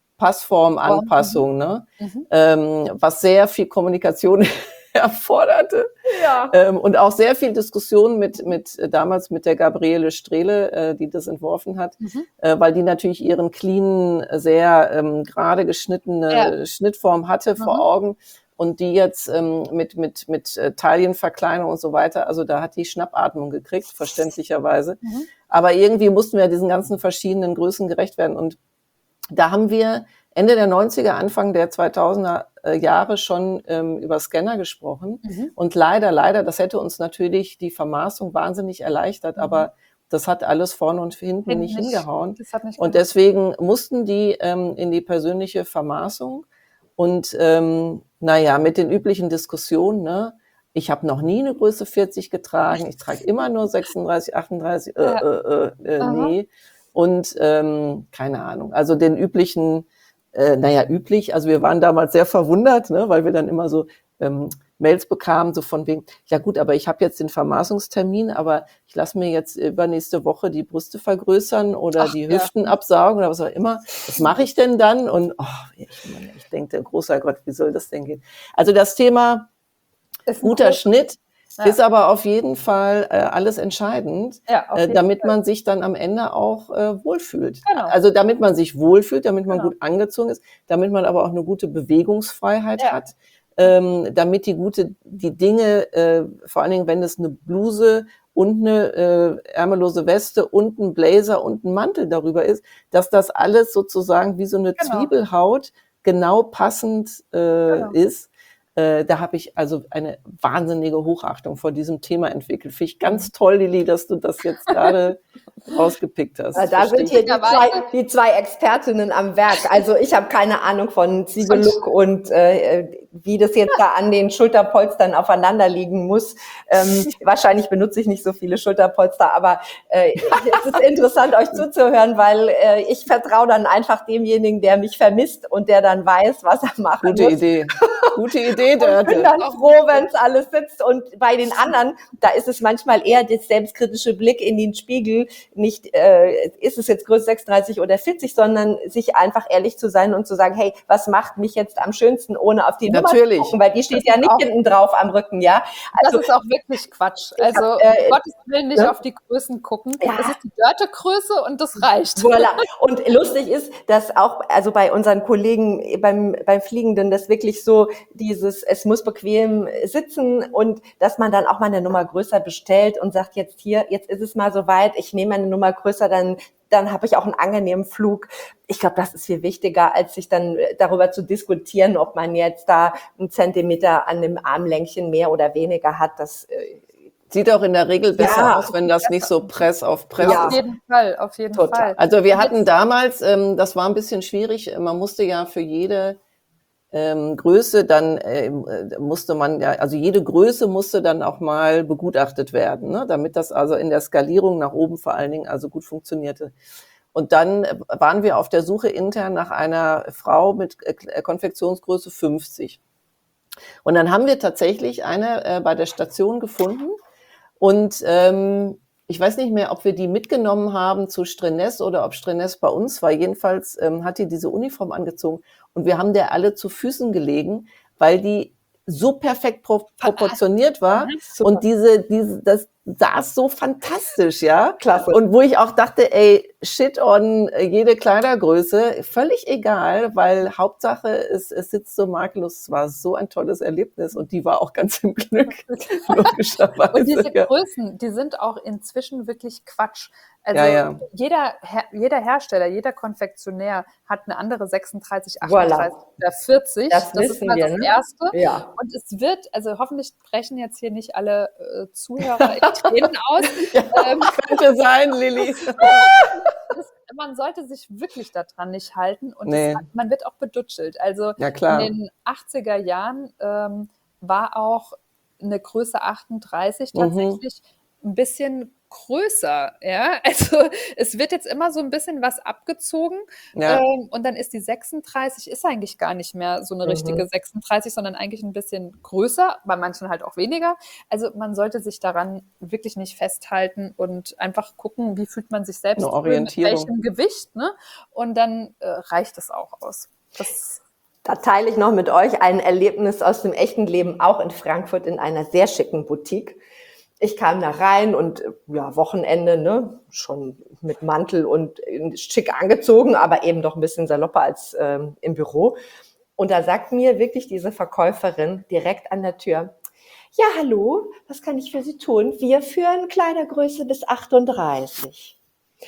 Passformanpassung, ne? Mhm. Ähm, was sehr viel Kommunikation erforderte. Ja. Ähm, und auch sehr viel Diskussion mit, mit äh, damals mit der Gabriele Strehle, äh, die das entworfen hat, Mhm. äh, weil die natürlich ihren cleanen, sehr ähm, gerade geschnittene Ja. Schnittform hatte vor Mhm. Augen. Und die jetzt ähm, mit, mit, mit äh, Taillenverkleinerung und so weiter, also da hat die Schnappatmung gekriegt, verständlicherweise. Mhm. Aber irgendwie mussten wir diesen ganzen verschiedenen Größen gerecht werden. Und da haben wir Ende der neunziger, Anfang der zweitausender äh, Jahre schon ähm, über Scanner gesprochen. Mhm. Und leider, leider, das hätte uns natürlich die Vermaßung wahnsinnig erleichtert, Mhm. aber das hat alles vorne und hinten Hinten nicht nicht. hingehauen. Das hat nicht Und gemacht. deswegen mussten die ähm, in die persönliche Vermaßung. Und ähm, naja, mit den üblichen Diskussionen, ne? Ich habe noch nie eine Größe vierzig getragen, ich trage immer nur sechsunddreißig, achtunddreißig, äh, Ja. äh, äh, Aha. nee. Und ähm, keine Ahnung, also den üblichen, äh, naja, üblich, also wir waren damals sehr verwundert, ne, weil wir dann immer so ähm, Mails bekamen, so von wegen, ja gut, aber ich habe jetzt den Vermaßungstermin, aber ich lasse mir jetzt übernächste Woche die Brüste vergrößern oder Ach, die ja. Hüften absaugen oder was auch immer. Was mache ich denn dann? Und oh, ich, ich denke, großer Gott, wie soll das denn gehen? Also das Thema Ist ein guter großes- Schnitt Ja. ist aber auf jeden Fall äh, alles entscheidend, Ja, auf äh, jeden damit Fall. man sich dann am Ende auch äh, wohlfühlt. Genau. Also damit man sich wohlfühlt, damit man Genau. gut angezogen ist, damit man aber auch eine gute Bewegungsfreiheit Ja. hat, ähm, damit die gute, die Dinge, äh, vor allen Dingen, wenn es eine Bluse und eine äh, ärmellose Weste und ein Blazer und ein Mantel darüber ist, dass das alles sozusagen wie so eine Genau. Zwiebelhaut genau passend äh, Genau. ist. Äh, da habe ich also eine wahnsinnige Hochachtung vor diesem Thema entwickelt. Finde ich ganz toll, Lili, dass du das jetzt gerade rausgepickt hast. Äh, Da sind hier die zwei, die zwei Expertinnen am Werk. Also ich habe keine Ahnung von Ziegellook und äh, wie das jetzt da an den Schulterpolstern aufeinander liegen muss. Ähm, wahrscheinlich benutze ich nicht so viele Schulterpolster, aber äh, es ist interessant, euch zuzuhören, weil äh, ich vertraue dann einfach demjenigen, der mich vermisst und der dann weiß, was er machen Gute muss. Idee. Gute Idee, Und bin Dörte. dann froh, wenn es alles sitzt. Und bei den anderen, da ist es manchmal eher der selbstkritische Blick in den Spiegel. Nicht, äh, ist es jetzt Größe sechsunddreißig oder vierzig, sondern sich einfach ehrlich zu sein und zu sagen, hey, was macht mich jetzt am schönsten, ohne auf die Nummer Natürlich. zu gucken? Weil die steht ja nicht auch- hinten drauf am Rücken, ja. Also, Das ist auch wirklich Quatsch. Also, hab, äh, um Gottes Willen nicht ne? auf die Größen gucken. Ja. Das ist die Dörte-Größe und das reicht. Voilà. Und lustig ist, dass auch, also bei unseren Kollegen beim, beim Fliegenden, das wirklich so dieses, es muss bequem sitzen und dass man dann auch mal eine Nummer größer bestellt und sagt jetzt hier, jetzt ist es mal soweit, ich nehme eine Nummer größer, dann dann habe ich auch einen angenehmen Flug. Ich glaube, das ist viel wichtiger, als sich dann darüber zu diskutieren, ob man jetzt da einen Zentimeter an dem Armlängchen mehr oder weniger hat. Das äh, Sieht auch in der Regel besser Ja. aus, wenn das nicht so Press auf Press Ja. Auf ist. jeden Fall, auf jeden Total. Fall. Also wir Und hatten jetzt- damals, ähm, das war ein bisschen schwierig, man musste ja für jede ähm, Größe dann, ähm, äh, musste man ja, also jede Größe musste dann auch mal begutachtet werden, ne? Damit das also in der Skalierung nach oben vor allen Dingen also gut funktionierte. Und dann äh, waren wir auf der Suche intern nach einer Frau mit äh, Konfektionsgröße fünfzig. Und dann haben wir tatsächlich eine äh, bei der Station gefunden. Und ähm, ich weiß nicht mehr, ob wir die mitgenommen haben zu Strenes oder ob Strenes bei uns war. Jedenfalls ähm, hat die diese Uniform angezogen und wir haben der alle zu Füßen gelegen, weil die so perfekt pro proportioniert war Super. und diese, diese, das saß so fantastisch, ja. Klasse. Und wo ich auch dachte, ey, shit on jede Kleidergröße, völlig egal, weil Hauptsache es, es sitzt so makellos. Es war so ein tolles Erlebnis und die war auch ganz im Glück, logischerweise. Und diese ja. Größen, die sind auch inzwischen wirklich Quatsch. Also Ja, ja. Jeder, Her jeder Hersteller, jeder Konfektionär hat eine andere sechsunddreißig, achtunddreißig Voilà. oder vierzig. Das Das ist wissen mal wir, das ne? Erste. Ja. Und es wird, also hoffentlich brechen jetzt hier nicht alle äh, Zuhörer in Tränen aus. Ja, Ähm, könnte sein, Lilly. das, man sollte sich wirklich daran nicht halten und Nee. das, man wird auch bedutschelt. Also Ja, klar. in den achtziger Jahren ähm, war auch eine Größe achtunddreißig Mhm. tatsächlich ein bisschen größer, ja, also es wird jetzt immer so ein bisschen was abgezogen Ja. ähm, und dann ist die sechsunddreißig ist eigentlich gar nicht mehr so eine Mhm. richtige sechsunddreißig, sondern eigentlich ein bisschen größer, bei manchen halt auch weniger. Also man sollte sich daran wirklich nicht festhalten und einfach gucken, wie fühlt man sich selbst Eine wohl, mit Orientierung. welchem Gewicht, ne? Und dann äh, reicht es auch aus. Das Da teile ich noch mit euch ein Erlebnis aus dem echten Leben, auch in Frankfurt in einer sehr schicken Boutique. Ich kam da rein und ja, Wochenende, ne, schon mit Mantel und schick angezogen, aber eben doch ein bisschen salopper als ähm, im Büro. Und da sagt mir wirklich diese Verkäuferin direkt an der Tür: Ja, hallo, was kann ich für Sie tun? Wir führen Kleidergröße bis achtunddreißig.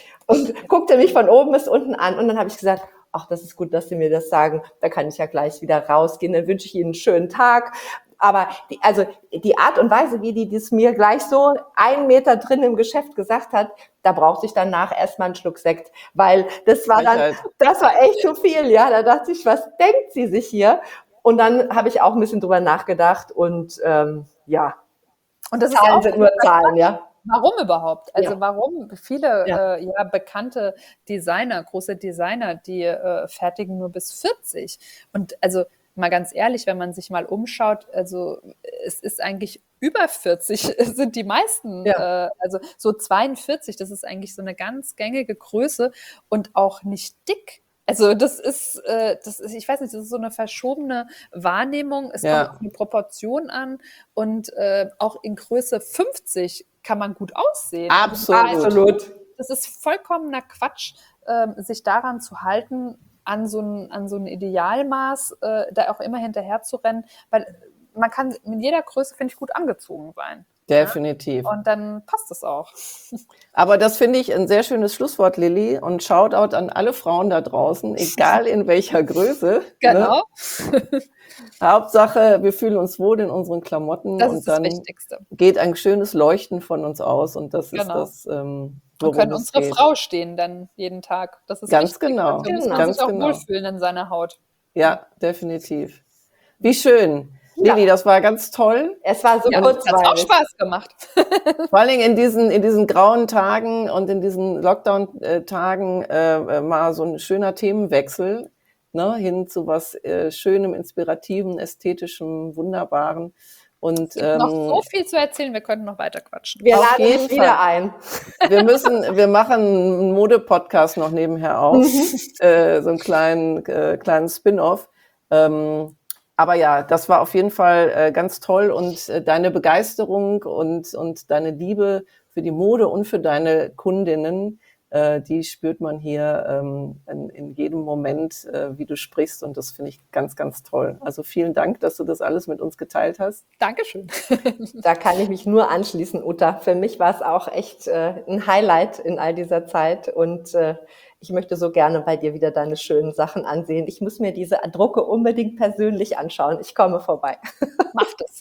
Und guckte mich von oben bis unten an. Und dann habe ich gesagt: Ach, das ist gut, dass Sie mir das sagen. Da kann ich ja gleich wieder rausgehen. Dann wünsche ich Ihnen einen schönen Tag. Aber die, also die Art und Weise, wie die das mir gleich so einen Meter drin im Geschäft gesagt hat, da brauchte ich danach erstmal einen Schluck Sekt, weil das war dann, Frechheit. das war echt zu viel, ja. Da dachte ich, was denkt sie sich hier? Und dann habe ich auch ein bisschen drüber nachgedacht und ähm, ja, und das ist Zahlen auch sind nur Zahlen, ja. Warum überhaupt? Also Ja. warum viele Ja. äh, ja, bekannte Designer, große Designer, die äh, fertigen nur bis vierzig. Und also mal ganz ehrlich, wenn man sich mal umschaut, also es ist eigentlich über vierzig sind die meisten, Ja. äh, also so zweiundvierzig, das ist eigentlich so eine ganz gängige Größe und auch nicht dick. Also das ist, äh, das ist, ich weiß nicht, das ist so eine verschobene Wahrnehmung. Es Ja. kommt auf eine Proportion an und äh, auch in Größe fünfzig kann man gut aussehen. Absolut. Absolut. Das ist vollkommener Quatsch, ähm, sich daran zu halten, an so ein, an so ein Idealmaß, äh, da auch immer hinterher zu rennen, weil man kann mit jeder Größe, finde ich, gut angezogen sein. Definitiv. Und dann passt es auch. Aber das finde ich ein sehr schönes Schlusswort, Lilly. Und Shoutout an alle Frauen da draußen, egal in welcher Größe. Genau. Ne? Hauptsache, wir fühlen uns wohl in unseren Klamotten Das und ist das dann Wichtigste. geht ein schönes Leuchten von uns aus. Und das ist Genau. das, ähm, Und worum können es unsere geht. Frau stehen dann jeden Tag. Das ist Ganz wichtig. genau. Dafür muss man Ganz sich auch genau. wohlfühlen in seiner Haut. Ja, definitiv. Wie schön. Ja. Lilly, das war ganz toll. Es war so Ja, und es hat auch kurzweilig. Spaß gemacht. Vor allen Dingen in diesen, in diesen grauen Tagen und in diesen Lockdown-Tagen äh, mal so ein schöner Themenwechsel, ne, hin zu was äh, Schönem, Inspirativen, Ästhetischem, Wunderbaren. Und Es gibt noch ähm, so viel zu erzählen, wir könnten noch weiter quatschen. Wir Auf laden jeden dich wieder Fall. ein. wir müssen, wir machen einen Mode-Podcast noch nebenher auf, äh, so einen kleinen, äh, kleinen Spin-off. Ähm, aber ja, das war auf jeden Fall äh, ganz toll und äh, deine Begeisterung und, und deine Liebe für die Mode und für deine Kundinnen, äh, die spürt man hier ähm, in, in jedem Moment, äh, wie du sprichst, und das finde ich ganz, ganz toll. Also vielen Dank, dass du das alles mit uns geteilt hast. Dankeschön. Da kann ich mich nur anschließen, Uta. Für mich war es auch echt äh, ein Highlight in all dieser Zeit und äh, ich möchte so gerne bei dir wieder deine schönen Sachen ansehen. Ich muss mir diese Drucke unbedingt persönlich anschauen. Ich komme vorbei. Macht es.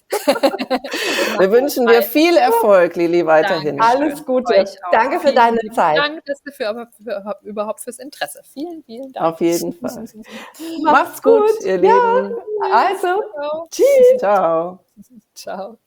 Wir wünschen dir viel Erfolg, Lilly, weiterhin. Danke. Alles Gute. Euch auch. Danke für Vielen deine lieben Zeit. Dank dafür, für, für, überhaupt fürs Interesse. Vielen, vielen Dank. Auf jeden Fall. Macht's Macht's gut, gut. ihr Ja. Lieben. Also, Ciao. tschüss. Ciao. Ciao.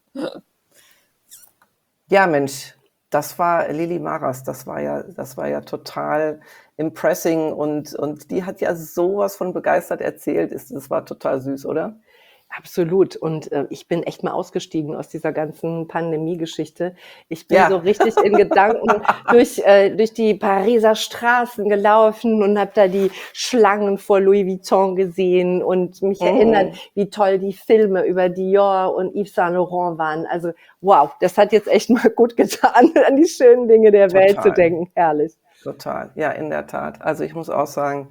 Ja, Mensch, das war Lilly Maras. Das war ja, das war ja total impressing und, und die hat ja sowas von begeistert erzählt. Das war total süß, oder? Absolut. Und äh, ich bin echt mal ausgestiegen aus dieser ganzen Pandemie-Geschichte. Ich bin Ja. so richtig in Gedanken durch, äh, durch die Pariser Straßen gelaufen und habe da die Schlangen vor Louis Vuitton gesehen und mich Mhm. erinnert, wie toll die Filme über Dior und Yves Saint Laurent waren. Also wow, das hat jetzt echt mal gut getan, an die schönen Dinge der Welt Total. zu denken. Herrlich. Total, ja, in der Tat. Also ich muss auch sagen,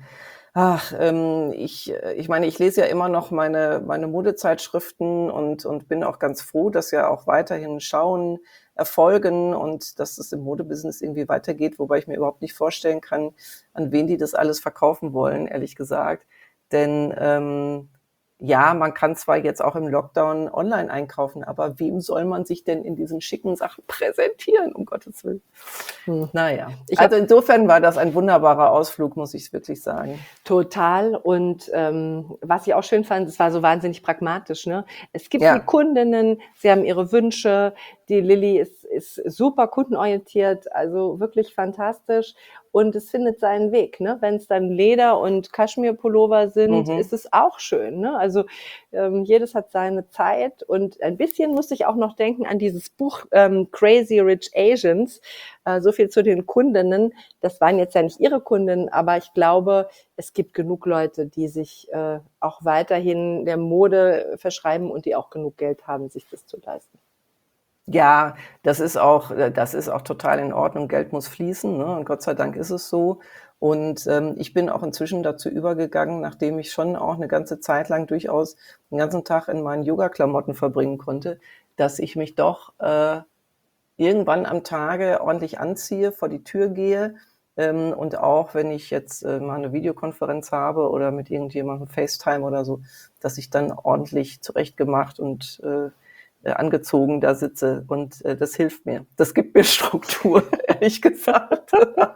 Ach, ähm, ich, ich meine, ich lese ja immer noch meine, meine Modezeitschriften und, und bin auch ganz froh, dass ja auch weiterhin Schauen erfolgen und dass es im Modebusiness irgendwie weitergeht, wobei ich mir überhaupt nicht vorstellen kann, an wen die das alles verkaufen wollen, ehrlich gesagt. Denn ähm, ja, man kann zwar jetzt auch im Lockdown online einkaufen, aber wem soll man sich denn in diesen schicken Sachen präsentieren, um Gottes Willen? Hm. Naja, Ich also insofern war das ein wunderbarer Ausflug, muss ich wirklich sagen. Total. Und ähm, was ich auch schön fand, es war so wahnsinnig pragmatisch. Ne? Es gibt Ja. die Kundinnen, sie haben ihre Wünsche. Die Lilly ist, ist super kundenorientiert, also wirklich fantastisch. Und es findet seinen Weg. Ne? Wenn es dann Leder- und Kaschmirpullover sind, Mhm. ist es auch schön. Ne? Also ähm, jedes hat seine Zeit. Und ein bisschen musste ich auch noch denken an dieses Buch ähm, Crazy Rich Asians. Äh, so viel zu den Kundinnen. Das waren jetzt ja nicht ihre Kundinnen, aber ich glaube, es gibt genug Leute, die sich äh, auch weiterhin der Mode verschreiben und die auch genug Geld haben, sich das zu leisten. Ja, das ist auch, das ist auch total in Ordnung. Geld muss fließen, ne? Und Gott sei Dank ist es so. Und ähm, ich bin auch inzwischen dazu übergegangen, nachdem ich schon auch eine ganze Zeit lang durchaus den ganzen Tag in meinen Yoga-Klamotten verbringen konnte, dass ich mich doch äh, irgendwann am Tage ordentlich anziehe, vor die Tür gehe. Ähm, und auch wenn ich jetzt äh, mal eine Videokonferenz habe oder mit irgendjemandem FaceTime oder so, dass ich dann ordentlich zurechtgemacht und äh, angezogen da sitze und äh, das hilft mir. Das gibt mir Struktur, ehrlich gesagt.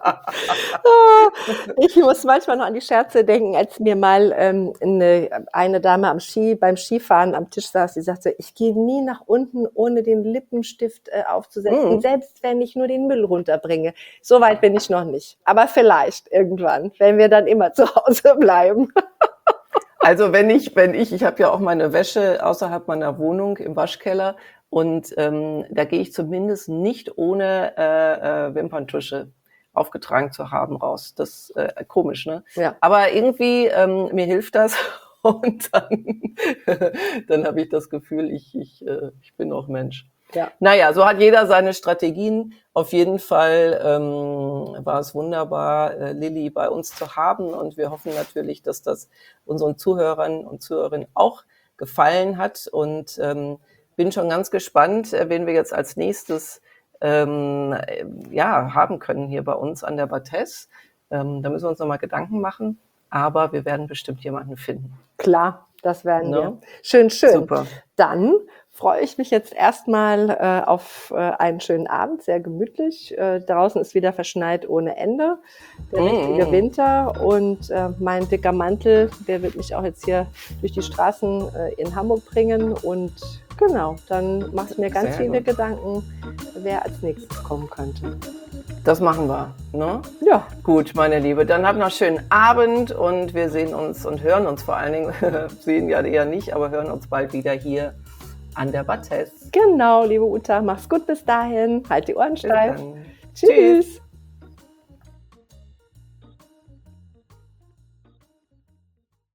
Ich muss manchmal noch an die Scherze denken, als mir mal ähm, eine, eine Dame am Ski, beim Skifahren am Tisch saß, die sagte, ich gehe nie nach unten, ohne den Lippenstift äh, aufzusetzen, Mhm. selbst wenn ich nur den Müll runterbringe. So weit bin ich noch nicht. Aber vielleicht irgendwann, wenn wir dann immer zu Hause bleiben. Also wenn ich, wenn ich, ich habe ja auch meine Wäsche außerhalb meiner Wohnung im Waschkeller und ähm, da gehe ich zumindest nicht ohne äh, äh, Wimperntusche aufgetragen zu haben raus. Das ist äh, komisch, ne? Ja. Aber irgendwie, ähm, mir hilft das und dann, dann habe ich das Gefühl, ich, ich, äh, ich bin auch Mensch. Ja. Naja, so hat jeder seine Strategien. Auf jeden Fall ähm, war es wunderbar, äh, Lilly bei uns zu haben und wir hoffen natürlich, dass das unseren Zuhörern und Zuhörerinnen auch gefallen hat und ähm, bin schon ganz gespannt, äh, wen wir jetzt als nächstes ähm, äh, ja, haben können hier bei uns an der Battesse. Ähm, da müssen wir uns nochmal Gedanken machen, aber wir werden bestimmt jemanden finden. Klar, das werden No? wir. Schön, schön. Super. Dann freue ich mich jetzt erstmal äh, auf äh, einen schönen Abend, sehr gemütlich. Äh, draußen ist wieder verschneit ohne Ende, der Mm. richtige Winter. Und äh, mein dicker Mantel, der wird mich auch jetzt hier durch die Straßen äh, in Hamburg bringen. Und genau, dann mache ich mir ganz Sehr viele gut. Gedanken, wer als nächstes kommen könnte. Das machen wir, ne? Ja, Gut, meine Liebe, dann habt noch einen schönen Abend und wir sehen uns und hören uns vor allen Dingen, sehen ja eher nicht, aber hören uns bald wieder hier an der Battesse. genau, liebe Uta, mach's gut bis dahin. Halt die Ohren Bis steif. dann. Tschüss.